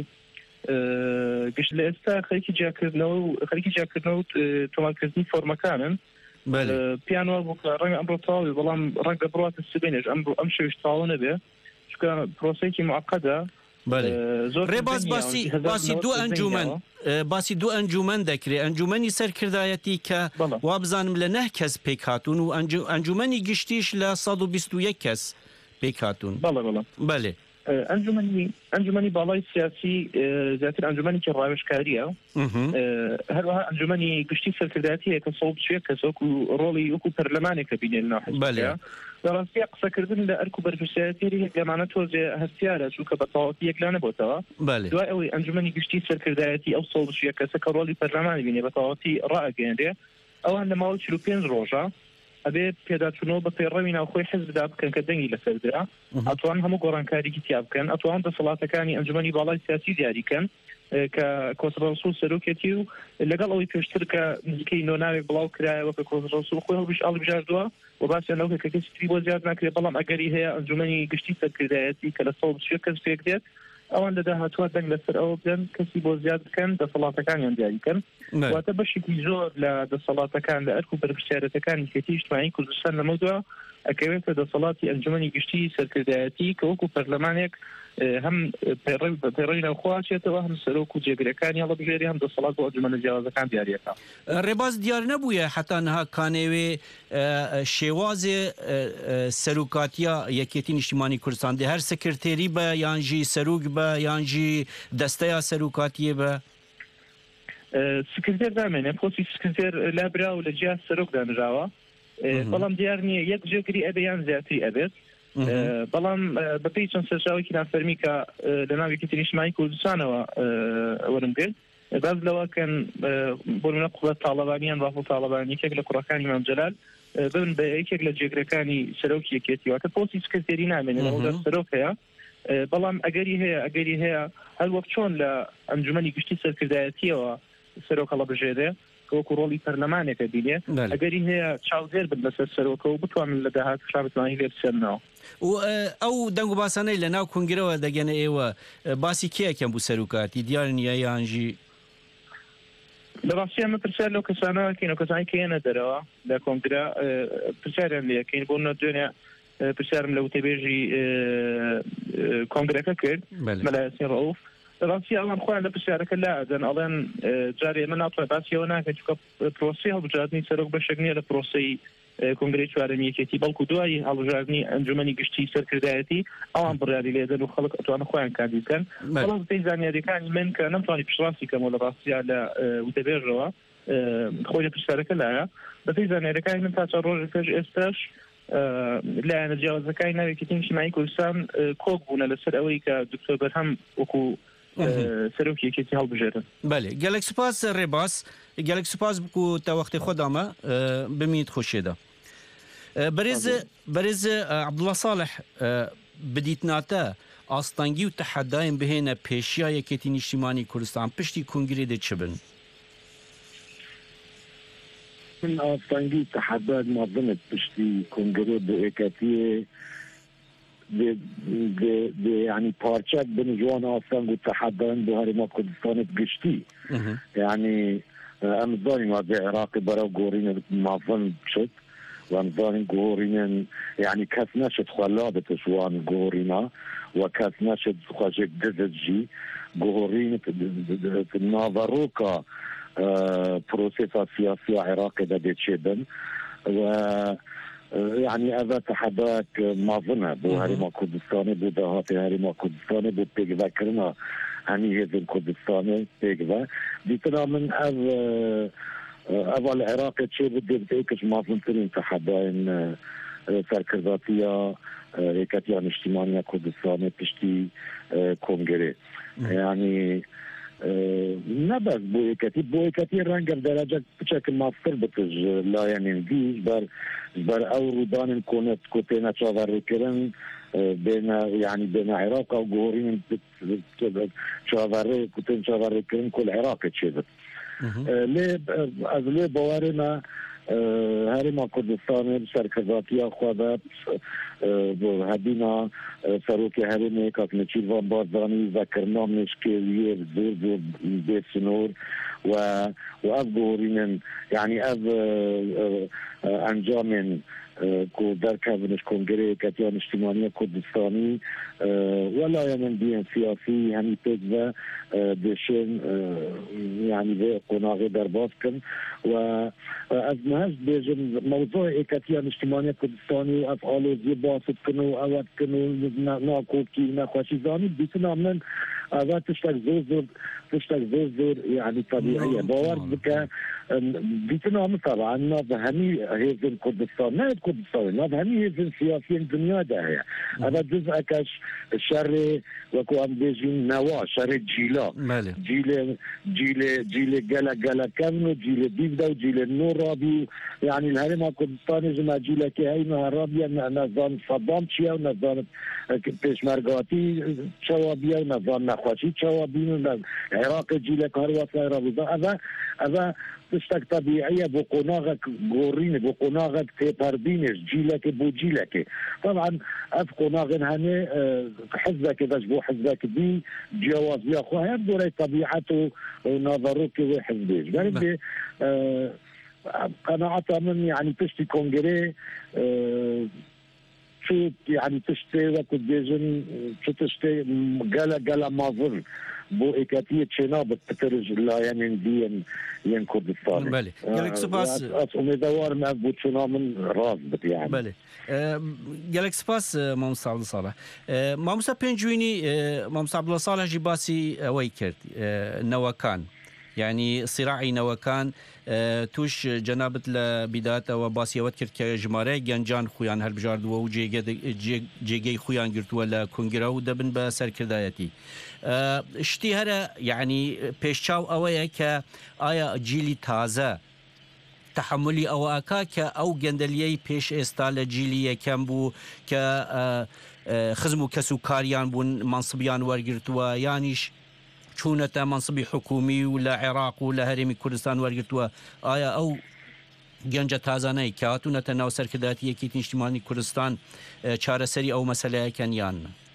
گشت لە ئێستا خەریکی جیاکردنەوە و خەریکی جیاکردنەوە و تۆمارکردنی فۆرمەکانن پیانەوە بۆ ڕەنگە ئەمڕۆ تاوی بەڵام ڕەنگە بڕاتە سبێنێش ئەمڕۆ ئەم شەویش تاوە نەبێ چکە پرۆسەیەکی معقەدە. ڕێباز باسی دوو ئەنجومەن باسی دوو ئەنجومەن دەکرێت ئەنجومەنی سەرکردایەتی کە وا بزانم لە نەه کەس پێک هاتوون و ئەنجومەنی گشتیش لە سەد و بیست و یەک کەس پێک هاتوون. بەڵێ ئەنجومەنی ئەنجومەنی باڵای سیاسی زیاتر ئەنجومەنێکی ڕاوێژکاریە هەروەها ئەنجومەنی گشتی سەرکردایەتیە کە سەد چوار کەس وەکو ڕۆڵی وەکو پەرلەمانێکە بینێن ناحەزبەکە لە ڕاستیە قسەکردن لە ئەرک و بەرپرسایەتی هێکلەمانە تۆزێ هەستیارە چووکە بە تەواوەتی یەک لا نەبووتەوە دوای ئەوەی ئەنجومەنی گشتی سەرکردایەتی ئەو سەد چوار کەسە کە ڕۆڵی پەرلەمانی بینێ بە تەواوەتی ڕائەگەیەنرێ ئەوان لە ماوەی چل و پێنج ڕۆژە ئەبێ پێداچوونەوە بە پەیڕەوی ناوخۆی حزبدا بکەن کە دەنگی لەسەردرا ئەتوان هەموو گۆڕانکاریکی تیا بکەن ئەتوان دەسەڵاتەکانی ئەنجومەنی باڵای سیاسی دیاریکەن کە کۆسڕەسوول سەرۆکێتی و لەگەڵ ئەوەی پێشتر کە نزیکەی نۆناوێک بڵاو کرایەوە کە کۆسڕەسوول خۆی هەڵبژ ئاڵبژاردووە و باسییان لەو کە کەسی تری بۆ زیاد ناکرێت بەڵام ئەگەری هەیە ئەنجومەنی گشتی سەرکردایەتی کە لە سەد چوار کەس پێک دێت ئەوان لە داهاتوە دەنگ لەسەر ئەوە بدەن کەسی بۆ زیاد بکەن دەسەڵاتەکانیان دیاریکەن واتە بەشێکی زۆر لە دەسەڵاتەکان لە ئەرک و بەرپرسیارەتەکانی یەکێتی نیشتیمانی کوردستان لەمەودا ئەکەوێتە دەسەڵاتی ئەنجومەنی گشتی سەرکردایەتی کە وەکو پەرلەمانێک هەم پەیڕەوی ناوخۆچێتەوە هەم سەرۆک و جێگرەکانی هەڵبژێری هەم دەسەڵات بۆ ئەنجومەنە جیاوازەکان دیاریەکە. ڕێباز دیار نەبووە حتا نەها کانێوێ شێوازێ سەرۆکاتیە یەکێتی نیشتیمانی کوردستان دێ هەر سەکرتێری بە یانژی سەرۆک بە یانژی دەستەیە سەرۆکاتیە بە سکرتێر دامێنێ پۆستی سکرتێر لابرا و لە جیا سەرۆک دانراوە بەڵام دیار نییە یەک جێگری ئەبێ یان زیاتری ئەبێت بەڵام بەپی چەند سەرچاوێکی نافەرمی کە لە ناو یەکێتی نیشتیمانی کوردستانەوە وەرم گرت باز لەوەکەن بۆ منە قوڵەت تاڵەبانیان بافڵ تاڵەبانی یەکێک لە کوڕەکانی مام جەلال بن بە یەکێک لە جێگرەکانی سەرۆکی یەکێتی واتە پۆستی سکرتێری نامێنێت لەوەدا سەرۆک هەیە بەڵام ئەگەری هەیە ئەگەری هەیە هەر وەک چۆن لە ئەنجومەنی گشتی سەرکردایەتیەوە سەرۆک هەڵەبژێرێ وەکو ڕۆڵی پەرلەمانێکە بینێ ئەگەری هەیە چاودێر بن لەسەر سەرۆکە و بتوانن لە داهات شابتوانی لێ بچێنەوە و ئەو دەنگ و باسانەی لە ناو کۆنگرەوە دەگەنە ئێوە باسی کێیەکەم بوو سەرۆکاتی دیار نییە یانژی لە ڕاستیە من پرسیار لەو کەسانەوەکەین و کەسانی کێنە دەرەوە لە کۆنگرە پرسیاریان لەکەین بۆ دوێنێ پرسیارم لە وتەبێژی کۆنگرەکە کرد مەلایەتی ڕەوف ڕاستی ئەوان خۆیان لە پرسیارەکە لا ئەدەن ئەڵێن جارێ من ناتوانێت باسیەوە ناکەن چونکە پرۆسی هەڵبژاردننی سەرۆک بەشێک نییە لە پرۆسەی کۆنگرەی چوارەمی یەکێتی بەڵکو دوایی هەڵبژاردننی ئەنجومەنی گشتی سەرکردایەتی ئەوان بڕیاری لێدەن و خەڵک ئەتوانە خۆیان کاندید بکەن بەڵام پێی زانیاریەکانی من کە نەمتوانی پشتڕاستی کەمەوە لە ڕاستیە لە وتەبێژەوە خۆی لە پرسیارەکە لایە بەپێی زانیاریەکانی من تا چەند ڕۆژ پێش ئێستاش لایەنە جیاوازەکانی ناو یەکێتی نیشتیمانی کوردستان کۆک بوونە لەسەر ئەوەی کە دکتۆر بەرهەم وەکو سەرۆکی یەکێتی هەڵبژێرن. بەێ گەلێک سوپاس ڕێباس گەلێک سوپاس بکو تا وەختی خۆدامە بمینیت خۆشێدا بەرێز بەرێز عەبدوڵڵا ساڵح بدیتناتە ئاستانگی و تەحەدایان بهێنە پێشیا یەکێتی نیشتیمانی کوردستان پشتی کۆنگرێ دێ چ بن؟ من ئاستانگی تەحەدای مەظنت پشتی کۆنگرێ بە ئێکەتیە يعني پارچەک بن جوان ئاستانگ و تەحەدایان بۆ هەرێما کوردستانت گشتی يعني ئەم زانین وەزعی عێراقی بەرەو گۆڕینە مەظن بچێت وانزان جورين يعني كاس نشد خلابة شوان جورينا وكاس نشد خاجك دزجي جورين في النافاروكا بروسيسا سياسية عراقية دا بيتشيبن و يعني هذا تحداك معظمها بو هريما كردستاني بو دهاتي هريما كردستاني بو بيك ذاكرنا هني هذا الكردستاني بيك ذا بيتنا من أذ أول العراق شيء بدي بتأكد معظمتين تحداين سركرداتية ريكاتيان اجتماعية كردستاني بشتي كونغري يعني نبز بوی کتی بوی کتی رنگ درجه بشکل ماستر بتج لا يعني ديج بر بر او رودان كونت كوتينا تشافر كرن بين يعني بين العراق او جورين تشافر كوتين تشافر كرن كل عراق تشيبت ليه از ليه بوارنا هرما كردستان سركزاتيا خواهد هدينا سروكي هرمي كاكنشيل وان بازاني ذكرنا مشكلية زور زور بيت سنور و وأفضورين يعني أف أنجامين كو دركابنش كونغري كتيان اجتماعية كردستاني ولا يعني بيان سياسي همي تجزا بشين يعني بي قناغي درباسكن و أزمهاش بيجن موضوع كتيان اجتماعية كردستاني أفعالو زي باسط كنو أوات كنو ناكو كي ناخوشي زاني بيتنا من أوات تشتاك زور زور تشتاك زور زور يعني طبيعية باور بك بيتنا طبعا ناف همي هيزن كردستان ما كردستان ناف همي هيزن سياسيين الدنيا داهية هذا جزء كاش الشر وكو ام بيجين نوا شر جيلا جيل جيل جيل جلا جلا كامنو جيل بيبدا وجيل نور رابي يعني الهرم كردستان جمع جيل كهي نهرابيا نظام صدام شيا ونظام بيشمرغاتي شوابيا ونظام نخوشي شوابين العراق جيل كهروات رابي هذا هذا تشتك طبيعية بقناغك جورين بقناغك تبردينش جيلك بو جيلك طبعا اف قناغن هني حزبك اذا جبو حزبك دي جواز يا اخو يبدو لي طبيعته ونظروك وحزبيش قال قناعة من يعني تشتي كونغري شو يعني تشتي وقت بيجن شو تشتي قال قال ما ظل بو إكاتية شنابة تترج لا يعني دين ين كردستان. بله. جالك سباس. أس أميدوار ما بو شنامن رازبت يعني. بله. جالك سباس ماموس عبد الصالح. ماموس بنجويني ماموس عبد الصالح جباسي ويكرت نواكان. يعني صراعي نواكان توش جنابت لبداية وباسي وتكرت كجمارة جنجان خويان هالبجارد وجي جي خويان قلت ولا كونغرا ودبن بسر كردايتي اشتي هرا يعني بيشاو اويا ك آيا جيلي تازه تحملي او اكا ك او جندليي بيش استال جيلي كم بو ك خزمو كسوكاريان بون منصبيان ورقرتوا يانيش شونة منصبي حكومي ولا عراق ولا هرمي كردستان ورقرتوا آيا او گەنجە تازانەی کاتونەتە ناو سەرکردایەتی یەکێتی نیشتیمانی کوردستان چارەسەری ئەو مەسەلەیەکەن یان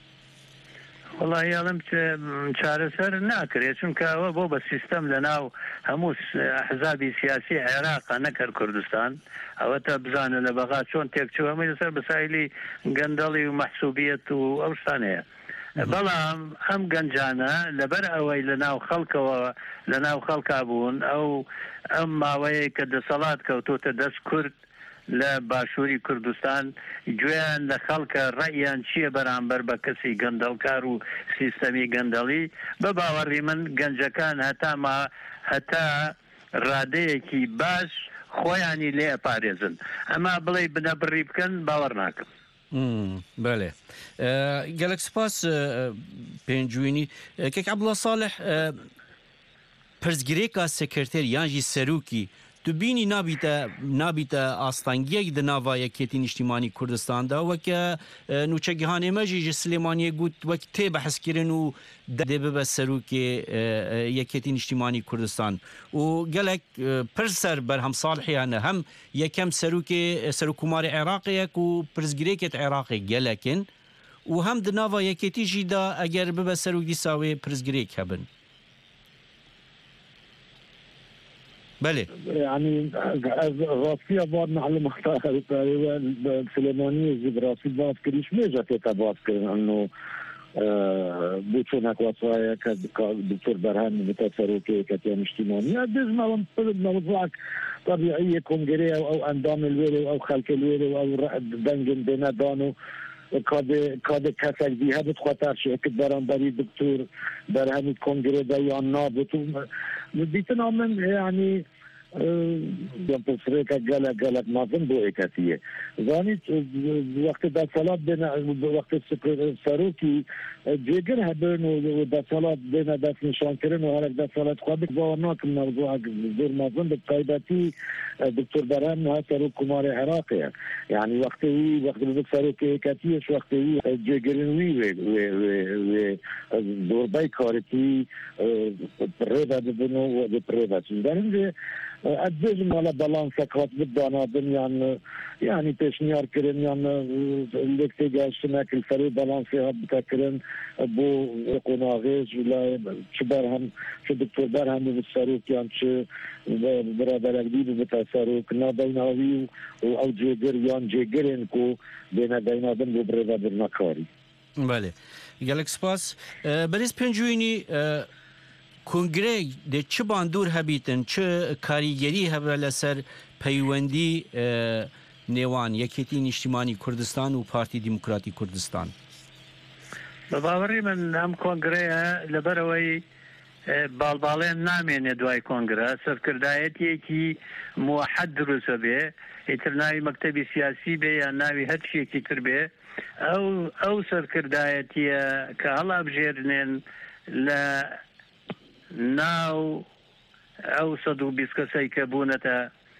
والله یاڵم چارەسەر ناکرێت چونکە ئەوە بۆ بە سیستەم لە ناو هەموو ئەحزابی سیاسی عێراقا نەکرد کوردستان ئەوە تا بزانە لە بەغا چۆن تێکچوو هەمووی لەسەر بەسایلی گەندەڵی و مەحسوبیەت و ئەو شتانەیە بەڵام ئەم گەنجانە لەبەر ئەوەی لە ناو خەڵکەوە لە ناو خەڵکا بوون ئەو ئەم ماوەیە کە دەسەڵات کەوتۆتە دەست کورد لە باشووری کوردستان گوێیان لە خەڵکە ڕەیان چییە بەرامبەر بە کەسی گەندەڵکار و سیستەمی گەندەڵی بە باوەڕی من گەنجەکان هەتاما هەتا ڕادەیەکی باش خۆیانی لێ ئەپارێزن ئەما بڵێ بنە بڕی بکەن باوەڕ ناکەم. بله گەلک سپاس پێنجوینی کەک عەبدوڵڵا ساڵح پرسگirêka sekreteriyan jî serokî tu bînî nabîte nabîte astangiyek di nava yekêtî niştîmanî Kurdistan'da weke nûçegihanê me jî ji Silêmaniyê got wek tê behezkirin û dê bibe serokê yekêtî niştîmanî Kurdistan û gelek pir ser berhem Salihê hene hem yekem serokê serokkomarê Iraqê yek û pirsgirêkê Iraqê gelekin û hem di nava yekêtî jî da eger bibe serok dîsa wê pirsgirêk hebin. بله يعني راسية بعض معلومات تقريبا سليمانية براسي باز كريش ميجا تيتا باز كرين انه بوچونك وصايا كدكتور برهان بتسروكي كتيان اجتماعية ديز موضوعك طبيعية كونجرية او اندام الويري او خلق الويري او دنجن بينا دانو كاد كاد كسر بيها بتخاطر شركة برانبري دكتور برهان كونجري دا يان نابتو بديتنا من يعني جنب أفريقيا جل جل نظم بو إكاتية. زاني وقت دخلات بين وقت السروكي جيجر هبن ودخلات بين دفن نشان كرن وهلك دخلات قابل زواناك موضوع زور نظم بالقايدتي دكتور برهان ها سروك كماري عراقية. يعني وقت هي وقت السروكي إكاتية شو وقت هي جيجرن وي و و و دور بايكارتي بريدا بدنو وبريدا. زاني الدجم على بالانسا كات بدانا يعني يعني تشنيار كرن يعني اللي تيجاش هناك الفريق بالانسي هاد بتكرن بو قناغيز ولا شبرهم شو دكتور برهم بالساروك يعني شو برادر جديد بتساروك نابيناوي او جيجر يعني جيجرين كو بين بينادم وبرادر بالنكاري. بله گلک سپاس بریز پنجوینی کنگره ده چه باندور هبیتن چه کاریگری هبه لسر پیوندی نێوان یەکێتی نیشتیمانی کوردستان و پارتی دیموکراتی کوردستان بەباوەڕی من ئەم کۆنگرەیە لەبەرەوەی باڵباڵێن نامێنێ دوای کۆنگرە سەرکردایەتێکی موحەد دروستە بێ ئیتر ناوی مەکتەبی سیاسی بێ یان ناوی هەر شتێکی تر بێ ئەو ئەو سەرکردایەتیە کە هەڵابژێرنێن لە ناو ئەو سەد و بیست کەسەی کە بوونەتە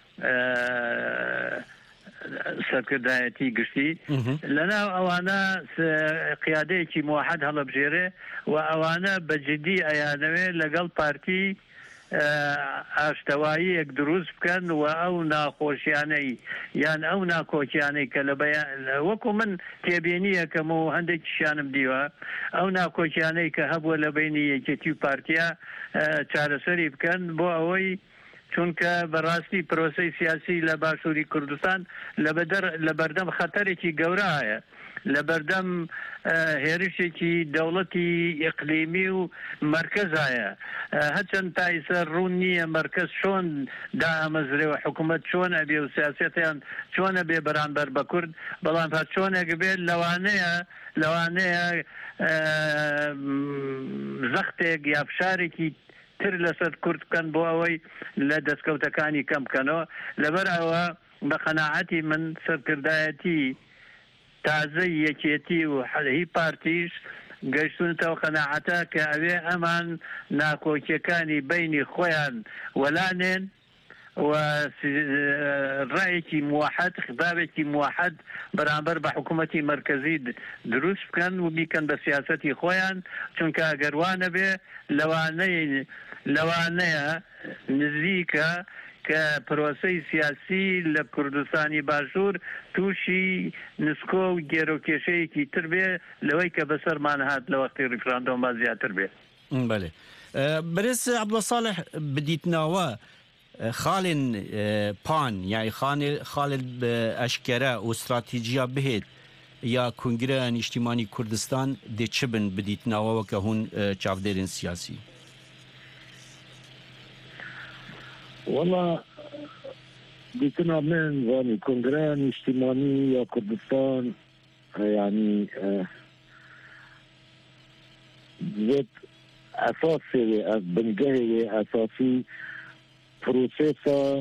سەرکردایەتی گشتی لەناو ئەوانە قیادەیەکی موحەد هەڵەبژێرێ و ئەوانە بەجددی ئەیانەوێ لەگەڵ پارتی ئاشتەواییەک دروست بکەن و ئەو ناخۆشیانەی یان ئەو ناکۆکیانەی کە لە وەکو من تێبێنیەکەم و هەندێکیشانم دیوە ئەو ناکۆکیانەی کە هەبووە لە بینی یەکێتی و پارتیا چارەسەری بکەن بۆ ئەوەی چونکە بەڕاستی پرۆسەی سیاسی لە باشووری کوردستان لە بەردەم خەتەرێکی گەورە هەیە لە بەردەم هێرشێکی دەوڵەتی ئیقلیمی و مەرکەزایە هەرچەند تایسە ڕوون نییە مەرکەز چۆن دامەزرێ و حکوومەت چۆن ئەبێ و سیاسەتیان چۆنە بێ بەرامبەر بە کورد بەڵام هەر چۆنێک بێت لەوانەیە لەوانەیە زەختێک یا فشارێکی تر لەسەر کورد بکەن بۆ ئەوەی لە دەستکەوتەکانی کەم بکەنەوە لەبەر ئەوە بە قەناعەتی من سەرکردایەتی تازەی یەکێتی و هی پارتیش گەیشتونەوە قەناعەتە کە ئەوێ ئەمان ناکۆکیەکانی بینی خۆیان وەلانێن و ڕایەکی موحەد خطابێکی موحەد بەرامبەر بە حکوومەتی مەرکەزی دروست بکەن و بیکەن بە سیاسەتی خۆیان چونکە ئەگەروانە بێ لەوانەیە لەوانەیە نزیکە کە پرۆسەی سیاسی لە کوردستانی باشوور تووشی نسکۆ و گێرۆکێشەیەکی تر بێ لەوەی کە بەسەرمان هات لە وەختی ریفراندۆمە زیاتر بێ. بەێ بەرز عەبدوڵساڵح بدیتناوە خاڵن پان یای خاڵ ئەشکەرە و استراتیجیا بهێت یا کنگرە نیشتیمانی کوردستان دێ چ بن بدیتناوەوە کە هون چاودێرن سیاسی والله بيكون من يعني كونغران اجتماعي يا كردستان يعني زيت اساسي بنجهي اساسي بروسيسا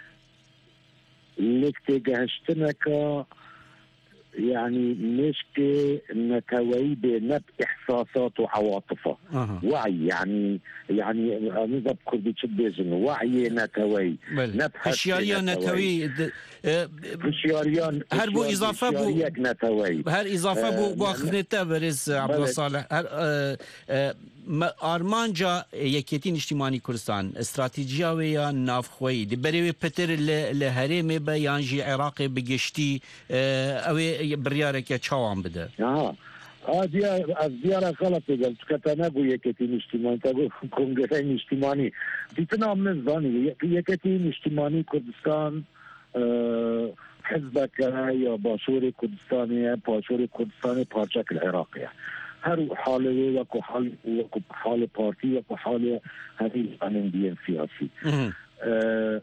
لك تجهشتنك يعني مشكلة نتوي بنب إحساسات وعواطفه أه. وعي يعني يعني نضرب كردي تشبيزن وعي نتوي نب هشياريان نتوي هشياريان هربو إضافة بو نتوي هر إضافة بو باخذته برز عبدالصالح هر ئارمانجا یەکێتی نیشتیمانی کوردستان استراتیجیا و یا نافخۆیی دەبەرێوێ پتر لە هەرێمێ بە یانژی عێراقی بگشتی ئەوێ بڕیارێکە چاوان بدە اه ديار الزياره غلط قال كتناغو يكتين اجتماعي تاغو كونغرين اجتماعي ديتنا من زاني يكتين اجتماعي كردستان آه حزبك يا باشور كردستاني باشور كردستاني بارشك العراقية هر حاله وكو حال وكو حال بارتي وكو حال هذه الأندية السياسي آه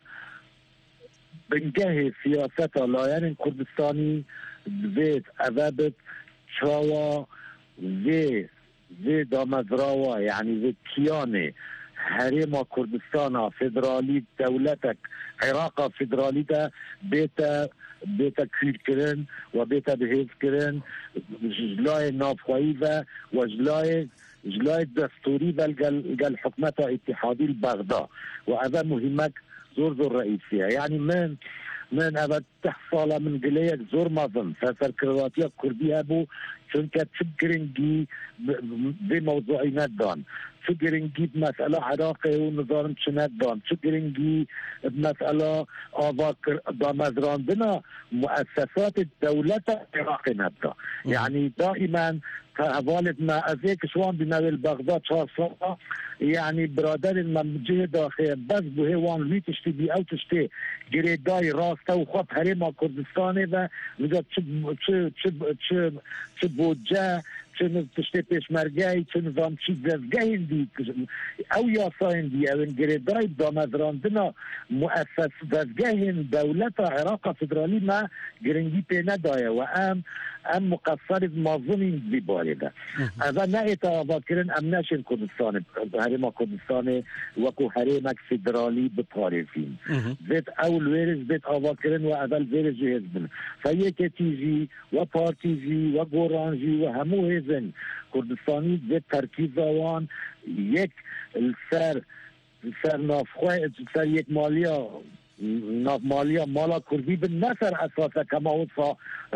بنجاه سياسة لا يعني كردستاني بيت أذابت شاوا زي زي دامزراوا يعني زي كياني حريم كردستان فدرالي دولتك عراق فدراليتا بيتا بيتا كير كرن وبيتا بهيز كرن جلاي نافخويفا وجلاي جلاي دستوري قال قال حكمتها اتحادي البغداد وهذا مهمك زور زور رئيسية يعني من من أبد تحصل من قليك زور مظن فسر كرواتيا كردية بو چونك تفكرنجي بموضوعينات دان تفكرنجي بمسألة عراقية ونظام شنات دان تفكرنجي بمسألة آباك دامزران بنا مؤسسات الدولة العراقية نبدا يعني دائما كهوالد ما أذيك شوان بناوي البغداد شاصة يعني برادر من جهة داخل بس بهوان لي تشتي بي أو تشتي جريداي راسته وخط هريما كردستاني و نجا تشب تشب تشب تشبوجا تشتي بيشمرجاي تنظام تشي زفجاي دي أو ياساين دي أو جريداي دامزران دنا مؤسس زفجاي دولة عراق فدرالي ما جرنجي بينا دايا وأم أم مقصر مظلومين ببارده هذا نأتى ذاكرين أم ناشن كردستان هريما كردستان وكو هريمك فدرالي بطارفين بيت أول ويرز بيت أذاكرين وأذا الويرز جهزبن فيك تيجي وبارتيجي وغورانجي وهمو هزن كردستاني بيت تركيز وان يك السر السر نافخوة السر يك ماليا ناف ماليا مالا كردي بالنسر اساسا كما وصى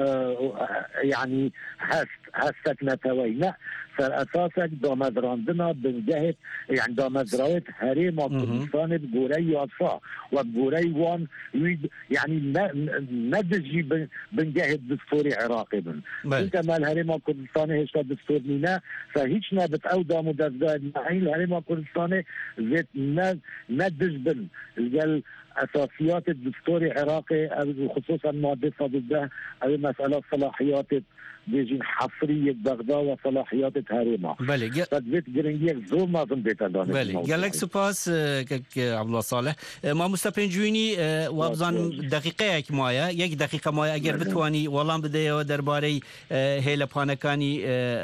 يعني هست هستك نتوي لا سر اساسا دامزراندنا بنجهت يعني دامزراوت هريما كردستان بقوري ياسا وبقوري وان يعني ندجي بنجهت دستوري عراقي بن انت ما الهريما كردستان هيش دستور مينا فهيش نابت او دامو دزداد معين الهريما كردستان زيت ندج بن قال اساسيات الدستور العراقي خصوصا ماده صدده او مساله صلاحيات بيجين حصريه بغداد وصلاحيات هريما بله فبيت جرينجيك زور ما بيت بله قالك سپاس كك عبد الله صالح ما مستپنجوینی وابزان دقیقه یک مایا یک دقیقه مایا اگر بتوانی ولام بده و درباره هله پانکانی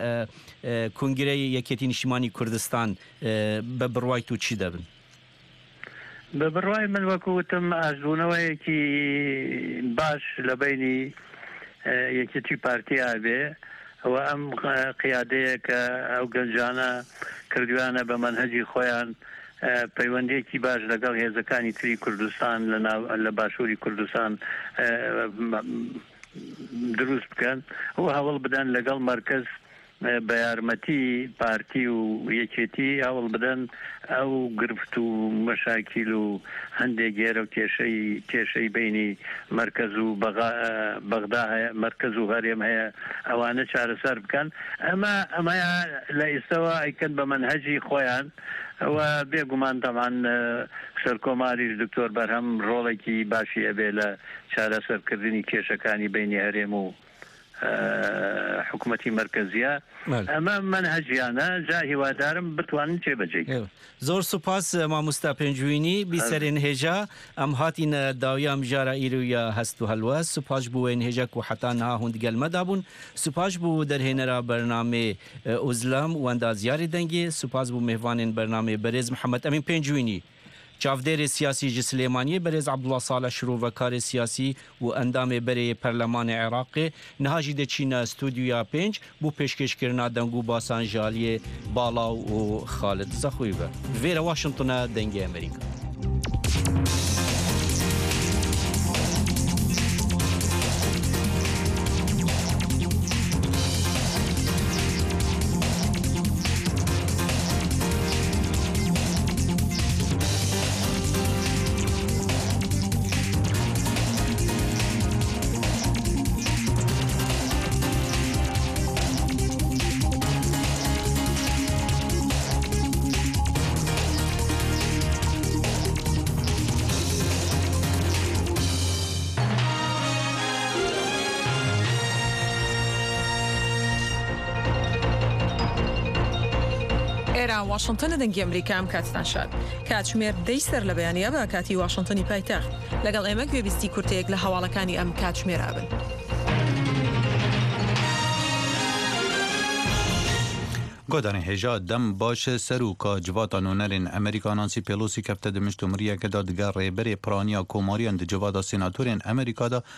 کنگره یکیتی نیشتیمانی کردستان به بروای تو چی دبن ببڕای من وەکوتم ئاژبوونەوەیەکی باش لە بینی یەکێتی پارتیا بێ ئەوە ئەم قیادەیە کە ئەو گەنجانە کردویانە بە مەنهەجی خۆیان پەیوەندێکی باش لەگەڵ هێزەکانی تری کوردستان لە باشووری کوردستان دروست بکەن و هەوڵ بدەن لەگەڵ مەرکەز بە یارمەتی پارتی و یەکێتی هەوڵ بدەن ئەو گرفت و مەشاکیل و هەندێک گێرە و کێشەی کێشەی بینی مەرکەز و بەغدا هەیە مەرکەز و هەرێم هەیە ئەوانە چارەسەر بکەن ئەمە ئەمەیە لە ئێستەوە ئەیکەن بە مەنهەجی خۆیان ئەوە بێگومان تەمان سەرکۆماریش دکتۆر بەرهەم ڕۆڵێکی باشی ئەبێ لە چارەسەرکردنی کێشەکانی بینی هەرێم و حکومەتی مرکزیە ئەمە منهەجیانە جا هیوادارم بتوانن تێبەجێ زۆر سوپاس مامۆستا پێنجوینی بیسەرێن هێژا ئەم هاتینە داویام ژارە ئیرویە هەست و هەلوە سوپاش بووێن هێژەک و حتا نها هوندگەلمەدا بوون سوپاش بوو دەرهێنەرە بەرنامێ ئوزلام وەندازیاری دەنگێ سوپاس بوو میهوانên بەرنامێ بەرێز محەممەد ئەمین پێنجوینی چاودێری سیاسی ji Silêmaniyê berêz Abdullah Saleh şîrovekarê siyasî û endamê berê Perlemanê Iraqê niha jî de çîne stûdyoya pênc bû pêşkêşkirina deng û basan ji aliyê Balaw û Xalid Zexwî be. Vê re Washington'a dengê Amerîka. لێرە واشنگتن دەنگی ئەمریکا ئەم کاتتان شاد کاتژمێر دەی سەر لە بەیانە بە کاتی واشنگتنی پایتەخت لەگەڵ ئێمە گوێبیستی کورتەیەک لە هەواڵەکانی ئەم کاتژمێرا بن. گۆدانی هێژا دەم باشە سەر و کا civata nûnerên Amerîka Nancy Pelosi kefte di miştomriyeke da diger rêberê piraniya komarîyan di civada senatörên Amerîka da